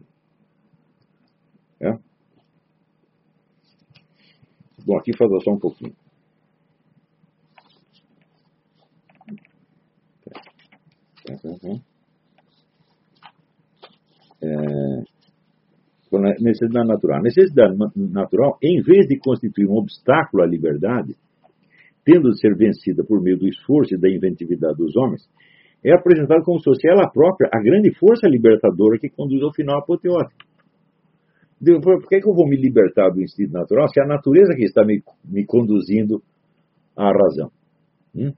É? Bom, aqui falta só um pouquinho. É... Necessidade natural. A necessidade natural, em vez de constituir um obstáculo à liberdade, tendo de ser vencida por meio do esforço e da inventividade dos homens, é apresentada como se fosse ela própria a grande força libertadora que conduz ao final apoteótico. Por que, que eu vou me libertar do instinto natural se é a natureza que está me, me conduzindo à razão? Hum?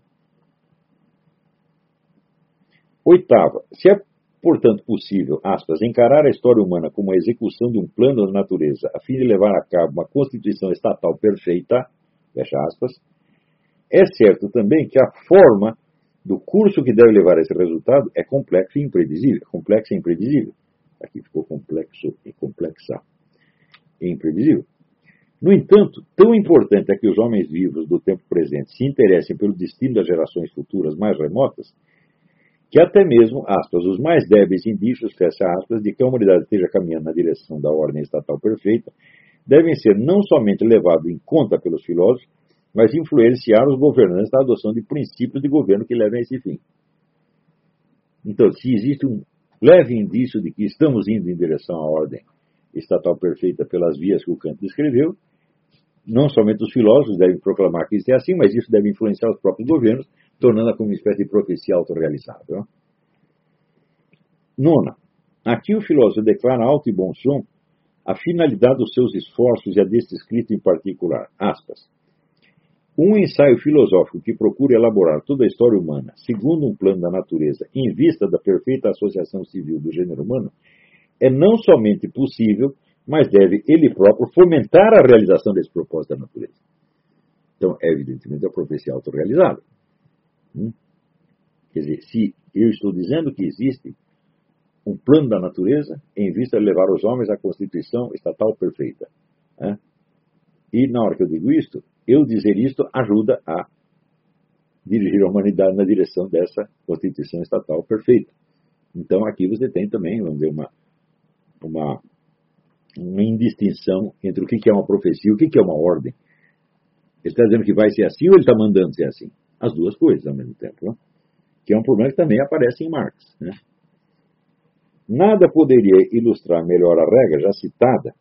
Oitava, se é portanto possível, aspas, encarar a história humana como a execução de um plano da natureza a fim de levar a cabo uma constituição estatal perfeita, fecha aspas, é certo também que a forma do curso que deve levar a esse resultado é complexa e imprevisível. Complexa e imprevisível. Aqui ficou complexo e complexa e imprevisível. No entanto, tão importante é que os homens vivos do tempo presente se interessem pelo destino das gerações futuras mais remotas, que até mesmo, aspas, os mais débeis indícios, fecha aspas, de que a humanidade esteja caminhando na direção da ordem estatal perfeita, devem ser não somente levados em conta pelos filósofos, mas influenciar os governantes na adoção de princípios de governo que levem a esse fim. Então, se existe um leve indício de que estamos indo em direção à ordem estatal perfeita pelas vias que o Kant descreveu, não somente os filósofos devem proclamar que isso é assim, mas isso deve influenciar os próprios governos, tornando-a como uma espécie de profecia autorrealizável. Nona, aqui o filósofo declara alto e bom som a finalidade dos seus esforços e a deste escrito em particular. Aspas. Um ensaio filosófico que procura elaborar toda a história humana segundo um plano da natureza em vista da perfeita associação civil do gênero humano é não somente possível, mas deve ele próprio fomentar a realização desse propósito da natureza. Então, é evidentemente a profecia autorrealizável. Hum? Quer dizer, se eu estou dizendo que existe um plano da natureza em vista de levar os homens à constituição estatal perfeita. Né? E na hora que eu digo isto, eu dizer isto ajuda a dirigir a humanidade na direção dessa constituição estatal perfeita. Então aqui você tem também, vamos dizer, uma, uma, uma indistinção entre o que é uma profecia e o que é uma ordem. Ele está dizendo que vai ser assim ou ele está mandando ser assim? As duas coisas ao mesmo tempo, não? Que é um problema que também aparece em Marx, né? Nada poderia ilustrar melhor a regra já citada,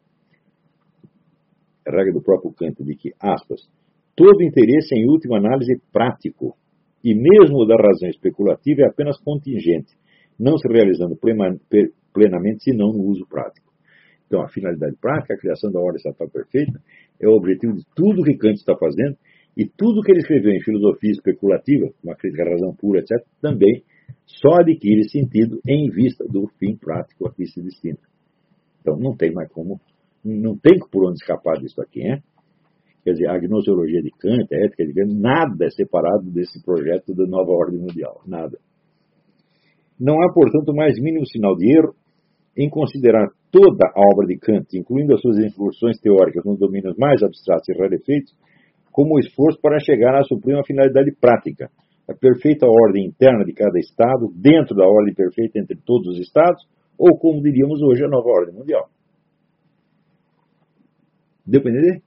a regra do próprio Kant, de que, aspas, todo interesse em última análise prático, e mesmo o da razão especulativa é apenas contingente, não se realizando plenamente senão no uso prático. Então, a finalidade prática, a criação da ordem estatal perfeita, é o objetivo de tudo que Kant está fazendo, e tudo que ele escreveu em filosofia especulativa, uma crítica à razão pura, etcétera, também só adquire sentido em vista do fim prático a que se destina. Então, não tem mais como, não tem por onde escapar disso aqui, hein? Quer dizer, a gnoseologia de Kant, a ética de Kant, nada é separado desse projeto da nova ordem mundial, nada. Não há, portanto, mais mínimo sinal de erro em considerar toda a obra de Kant, incluindo as suas incursões teóricas nos domínios mais abstratos e rarefeitos, como o esforço para chegar à suprema finalidade prática, a perfeita ordem interna de cada Estado, dentro da ordem perfeita entre todos os Estados, ou como diríamos hoje, a nova ordem mundial. Deu para entender?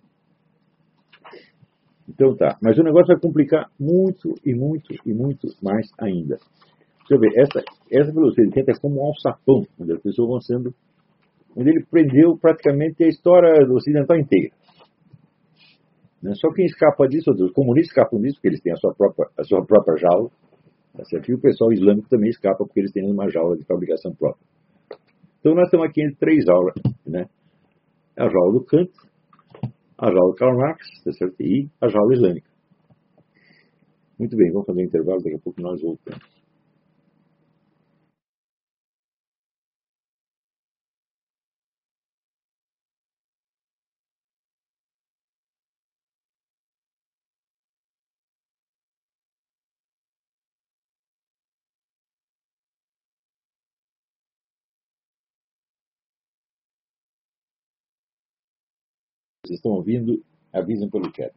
Então tá, mas o negócio vai complicar muito e muito e muito mais ainda. Deixa eu ver, essa, essa filosofia de Kant é como um alçapão, onde as pessoas vão sendo, onde ele prendeu praticamente a história ocidental inteira. Só quem escapa disso, os comunistas escapam disso, porque eles têm a sua própria, a sua própria jaula. E o pessoal islâmico também escapa, porque eles têm uma jaula de fabricação própria. Então nós estamos aqui entre três aulas, né? A jaula do Kant, a jaula do Karl Marx, e a jaula islâmica. Muito bem, vamos fazer um intervalo, daqui a pouco nós voltamos. Vocês estão ouvindo, avisam pelo chat.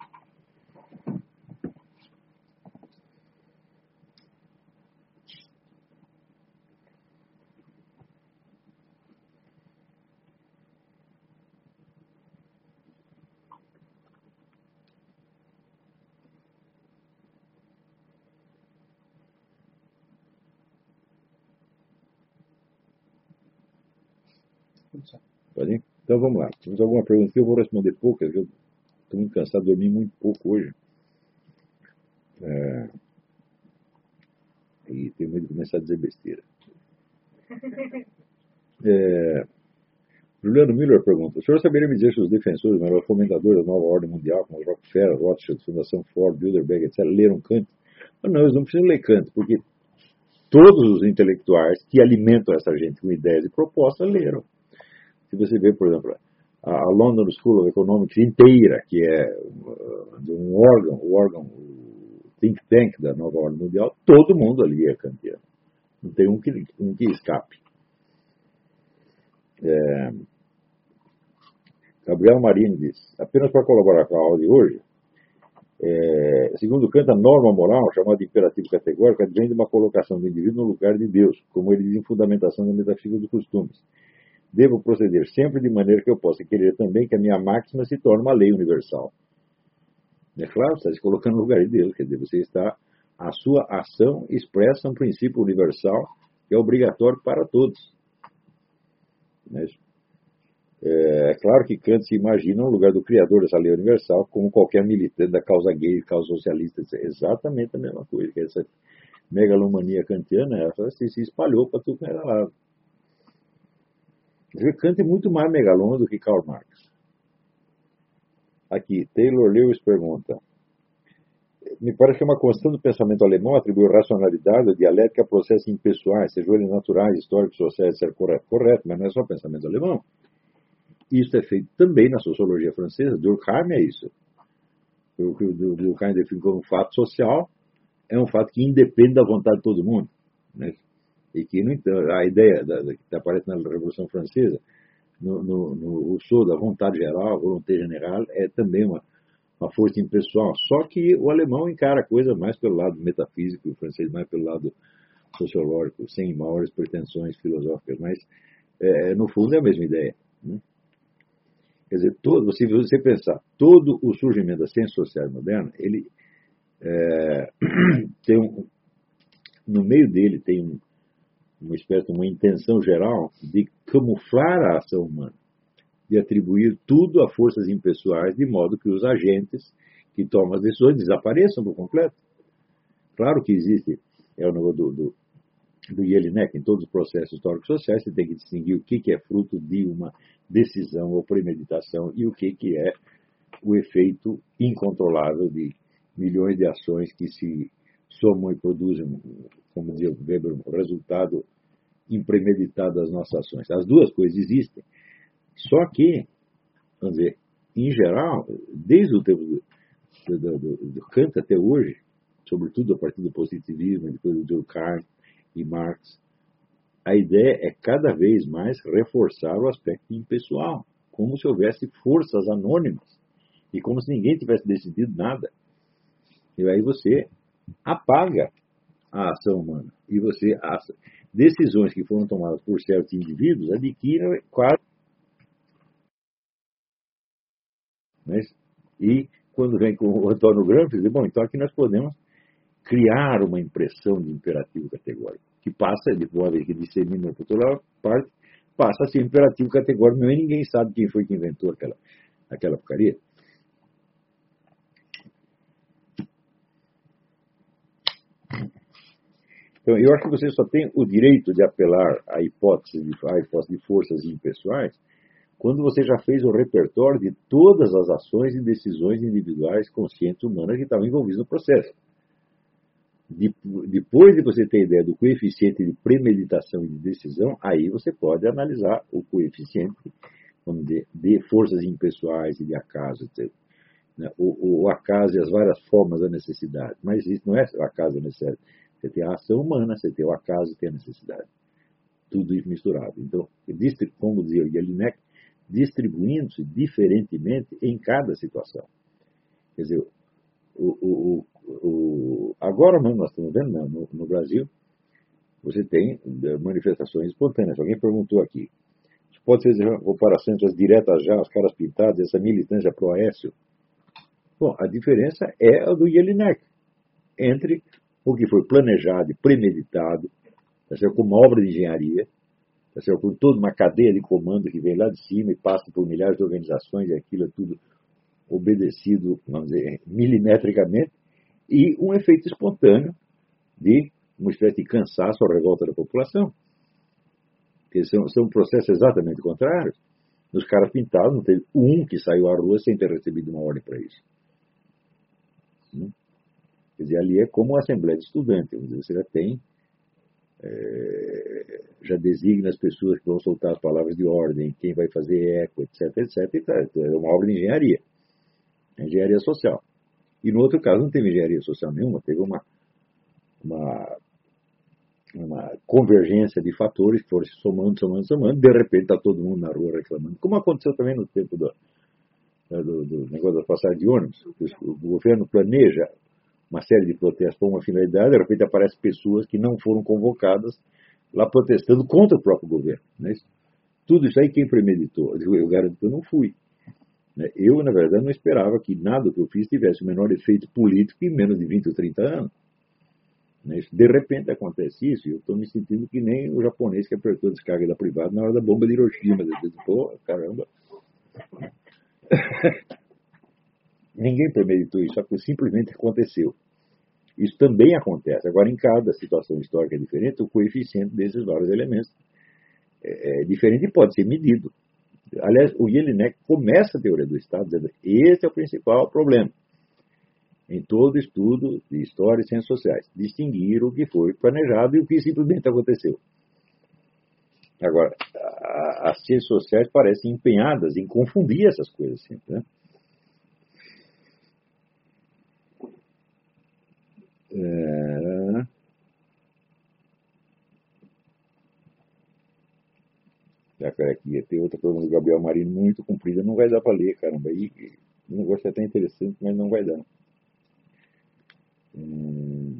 Pode ir? Então vamos lá. Temos alguma pergunta que eu vou responder poucas, eu estou muito cansado, dormi muito pouco hoje. É... E tenho medo de começar a dizer besteira. É... Juliano Miller pergunta: o senhor saberia me dizer se os defensores, os fomentadores da nova ordem mundial, como Rockefeller, Rothschild, Fundação Ford, Bilderberg, etcétera, leram Kant? Não, eles não precisam ler Kant, porque todos os intelectuais que alimentam essa gente com ideias e propostas leram. Se você vê, por exemplo, a London School of Economics inteira, que é um órgão, o órgão, o think tank da nova ordem mundial, todo mundo ali é kantiano. Não tem um que, um que escape. É... Gabriel Marini diz: apenas para colaborar com a aula de hoje, é... segundo Kant, a norma moral, chamada de imperativo categórico, advém de uma colocação do indivíduo no lugar de Deus, como ele diz em Fundamentação da Metafísica dos Costumes. Devo proceder sempre de maneira que eu possa querer também que a minha máxima se torne uma lei universal. É claro, você está se colocando no lugar de Deus, quer dizer, você está, a sua ação expressa um princípio universal que é obrigatório para todos. É, é claro que Kant se imagina no lugar do criador dessa lei universal como qualquer militante da causa gay, causa socialista, é exatamente a mesma coisa, que essa megalomania kantiana, ela se, se espalhou para tudo que era lado. Kant é muito mais megalômano do que Karl Marx. Aqui, Taylor Lewis pergunta: me parece que é uma constante do pensamento alemão atribuir racionalidade ou dialética a processos impessoais, sejam eles naturais, históricos, sociais, etc. Correto, correto, mas não é só pensamento alemão. Isso é feito também na sociologia francesa. Durkheim é isso. O que o Durkheim define como um fato social é um fato que independe da vontade de todo mundo, né? E que, no entanto, a ideia da, da, que aparece na Revolução Francesa, no, no, no Rousseau, da vontade geral, volonté générale, é também uma, uma força impessoal. Só que o alemão encara a coisa mais pelo lado metafísico, o francês mais pelo lado sociológico, sem maiores pretensões filosóficas, mas é, no fundo é a mesma ideia. Né? Quer dizer, todo, se você pensar, todo o surgimento das ciências sociais modernas, ele é, tem um, no meio dele tem um, uma espécie de uma intenção geral de camuflar a ação humana, de atribuir tudo a forças impessoais, de modo que os agentes que tomam as decisões desapareçam por completo. Claro que existe, é o negócio do, do, do Jelinek, em todos os processos históricos sociais, você tem que distinguir o que, que é fruto de uma decisão ou premeditação e o que, que é o efeito incontrolável de milhões de ações que se somam e produzem, como dizia Weber, o resultado impremeditado das nossas ações. As duas coisas existem. Só que, vamos dizer, em geral, desde o tempo do, do, do, do Kant até hoje, sobretudo a partir do positivismo, depois do Durkheim e Marx, a ideia é cada vez mais reforçar o aspecto impessoal, como se houvesse forças anônimas e como se ninguém tivesse decidido nada. E aí você apaga a ação humana e você as decisões que foram tomadas por certos indivíduos adquirem quase. Mas, e quando vem com o Antônio Gramsci, diz, bom, então aqui nós podemos criar uma impressão de imperativo categórico, que passa, de modo que dissemina por toda parte, passa a ser imperativo categórico, mas ninguém sabe quem foi que inventou aquela, aquela porcaria. Então, eu acho que você só tem o direito de apelar à hipótese de, à hipótese de forças impessoais quando você já fez o repertório de todas as ações e decisões individuais conscientes humanas que estavam envolvidas no processo. De, depois de você ter ideia do coeficiente de premeditação e de decisão, aí você pode analisar o coeficiente, vamos dizer, de forças impessoais e de acaso, etcétera. O, o acaso e as várias formas da necessidade. Mas isso não é o acaso e a necessidade. Você tem a ação humana, você tem o acaso e tem a necessidade. Tudo isso misturado. Então, como dizia o Jelinek, distribuindo-se diferentemente em cada situação. Quer dizer, o, o, o, agora mesmo nós estamos vendo, não, no, no Brasil, você tem manifestações espontâneas. Alguém perguntou aqui, pode ser uma comparação entre as diretas já, as caras pintadas, essa militância pró-Aécio? Bom, a diferença é a do Jelinek, entre o que foi planejado e premeditado, tá certo, como uma obra de engenharia, tá certo, com toda uma cadeia de comando que vem lá de cima e passa por milhares de organizações, e aquilo é tudo obedecido, vamos dizer, milimetricamente, e um efeito espontâneo de uma espécie de cansaço ou revolta da população. Que são, são processos exatamente contrários. Nos caras pintados, não teve um que saiu à rua sem ter recebido uma ordem para isso. Quer dizer, ali é como a Assembleia de Estudantes. Vamos dizer, você já tem, é, já designa as pessoas que vão soltar as palavras de ordem, quem vai fazer eco, etc, etc. E tá, é uma obra de engenharia. Engenharia social. E no outro caso não teve engenharia social nenhuma, teve uma, uma, uma convergência de fatores que foram se somando, somando, somando, de repente está todo mundo na rua reclamando. Como aconteceu também no tempo do, do, do negócio da passagem de ônibus. O governo planeja uma série de protestos para uma finalidade, de repente aparecem pessoas que não foram convocadas lá protestando contra o próprio governo. Não é isso? Tudo isso aí quem premeditou? Eu, eu garanto que eu não fui. Eu, na verdade, não esperava que nada que eu fiz tivesse o menor efeito político em menos de vinte ou trinta anos. De repente acontece isso e eu estou me sentindo que nem o japonês que apertou a descarga da privada na hora da bomba de Hiroshima. Pô, caramba. Ninguém premeditou isso, só que simplesmente aconteceu. Isso também acontece. Agora, em cada situação histórica diferente, o coeficiente desses vários elementos é, é diferente e pode ser medido. Aliás, o Jelinek começa a teoria do Estado dizendo que esse é o principal problema em todo estudo de história e ciências sociais. Distinguir o que foi planejado e o que simplesmente aconteceu. Agora, a, as ciências sociais parecem empenhadas em confundir essas coisas sempre, né? É... Já, cara, aqui tem outra pergunta do Gabriel Marino muito comprida, não vai dar para ler, caramba. E, O negócio é até interessante, mas não vai dar. Hum...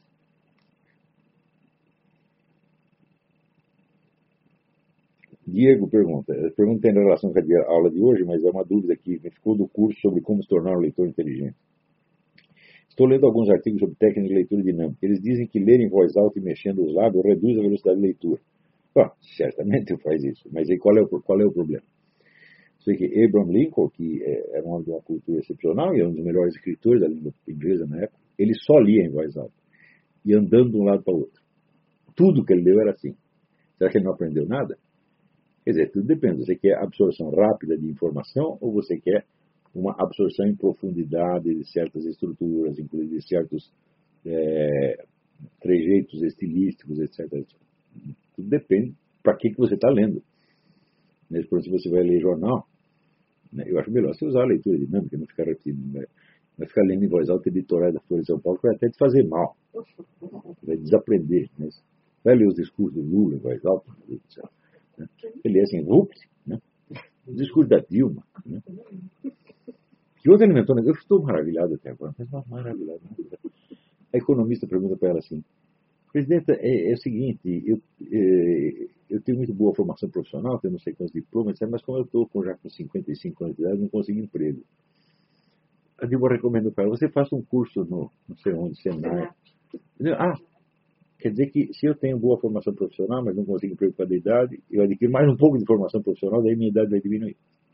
Diego pergunta, a pergunta tem relação com a aula de hoje, mas é uma dúvida que me ficou do curso sobre como se tornar um leitor inteligente. Estou lendo alguns artigos sobre técnicas de leitura dinâmica. Eles dizem que ler em voz alta e mexendo os lábios reduz a velocidade de leitura. Bom, certamente faz isso, mas aí qual é o, qual é o problema? Sei que Abraham Lincoln, que era um homem de uma cultura excepcional e é um dos melhores escritores da língua inglesa na época, ele só lia em voz alta e andando de um lado para o outro. Tudo que ele leu era assim. Será que ele não aprendeu nada? Quer dizer, tudo depende. Você quer absorção rápida de informação ou você quer uma absorção em profundidade de certas estruturas, inclusive de certos é, trejeitos estilísticos, etcétera. Tudo depende para que, que você está lendo. Mas, por exemplo, se você vai ler jornal, né, eu acho melhor você usar a leitura dinâmica, não ficar repetindo. Né? Vai ficar lendo em voz alta editorial da Folha de São Paulo, que vai até te fazer mal. Vai desaprender. Né? Vai ler os discursos do Lula em voz alta, né? Ele é assim, rupt, né? O discurso da Dilma, né? Que outra alimentou, eu estou maravilhado até agora, mas maravilhado. A economista pergunta para ela assim, presidenta, é, é o seguinte, eu, é, eu tenho muito boa formação profissional, tenho não sei quantos diplomas, mas como eu estou com, já com cinquenta e cinco anos de idade, não consigo emprego. A Dilma recomendo para ela, você faça um curso no, não sei onde, Senai. Ah, quer dizer que se eu tenho boa formação profissional, mas não consigo emprego com a idade, eu adquiro mais um pouco de formação profissional, daí minha idade vai diminuir.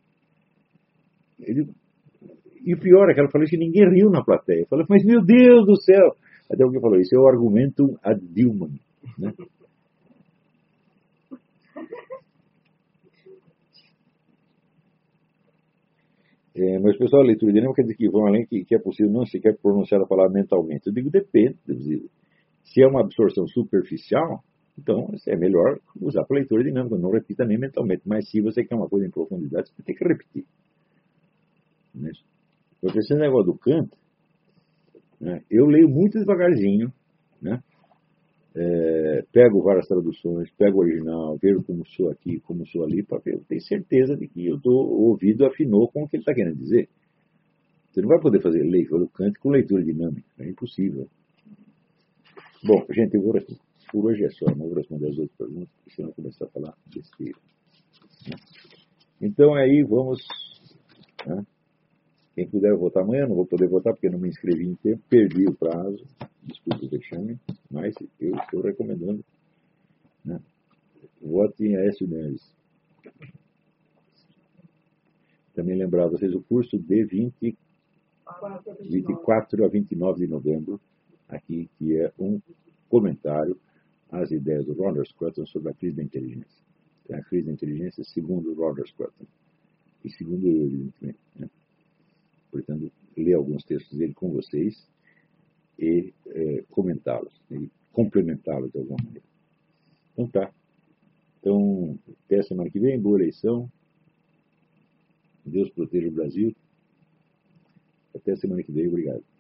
Ele, e o pior é que ela falou que ninguém riu na plateia. Eu falei, mas meu Deus do céu! Até alguém falou, isso é o argumento ad Dilma. Né? É, mas pessoal, a leitura dinâmica quer dizer que vão além que, que é possível não sequer pronunciar a palavra mentalmente. Eu digo, depende. Se é uma absorção superficial, então é melhor usar para leitura dinâmica, não repita nem mentalmente. Mas se você quer uma coisa em profundidade, você tem que repetir. Né? Porque esse negócio do Kant, né, eu leio muito devagarzinho, né? É, pego várias traduções, pego o original, vejo como sou aqui, como sou ali, para eu ter certeza de que eu estou ouvido afinou com o que ele está querendo dizer. Você não vai poder fazer leitura do Kant com leitura dinâmica, é impossível. Bom, gente, eu vou, por hoje é só, não vou responder as outras perguntas, porque senão eu começar a falar besteira. Então aí vamos, né? Quem puder votar amanhã, não vou poder votar porque não me inscrevi em tempo, perdi o prazo, desculpe o vexame, mas eu estou recomendando, né? Vote em Aécio Neves. Também lembrar vocês o curso de vinte, vinte e quatro a vinte e nove de novembro, aqui, que é um comentário às ideias do Ronald Scruton sobre a crise da inteligência. Então, a crise da inteligência segundo o Ronald Scruton. E segundo eu, evidentemente, né? Portanto, ler alguns textos dele com vocês e é, comentá-los, e complementá-los de alguma maneira. Então tá. Então, até a semana que vem, boa eleição. Deus proteja o Brasil. Até a semana que vem, obrigado.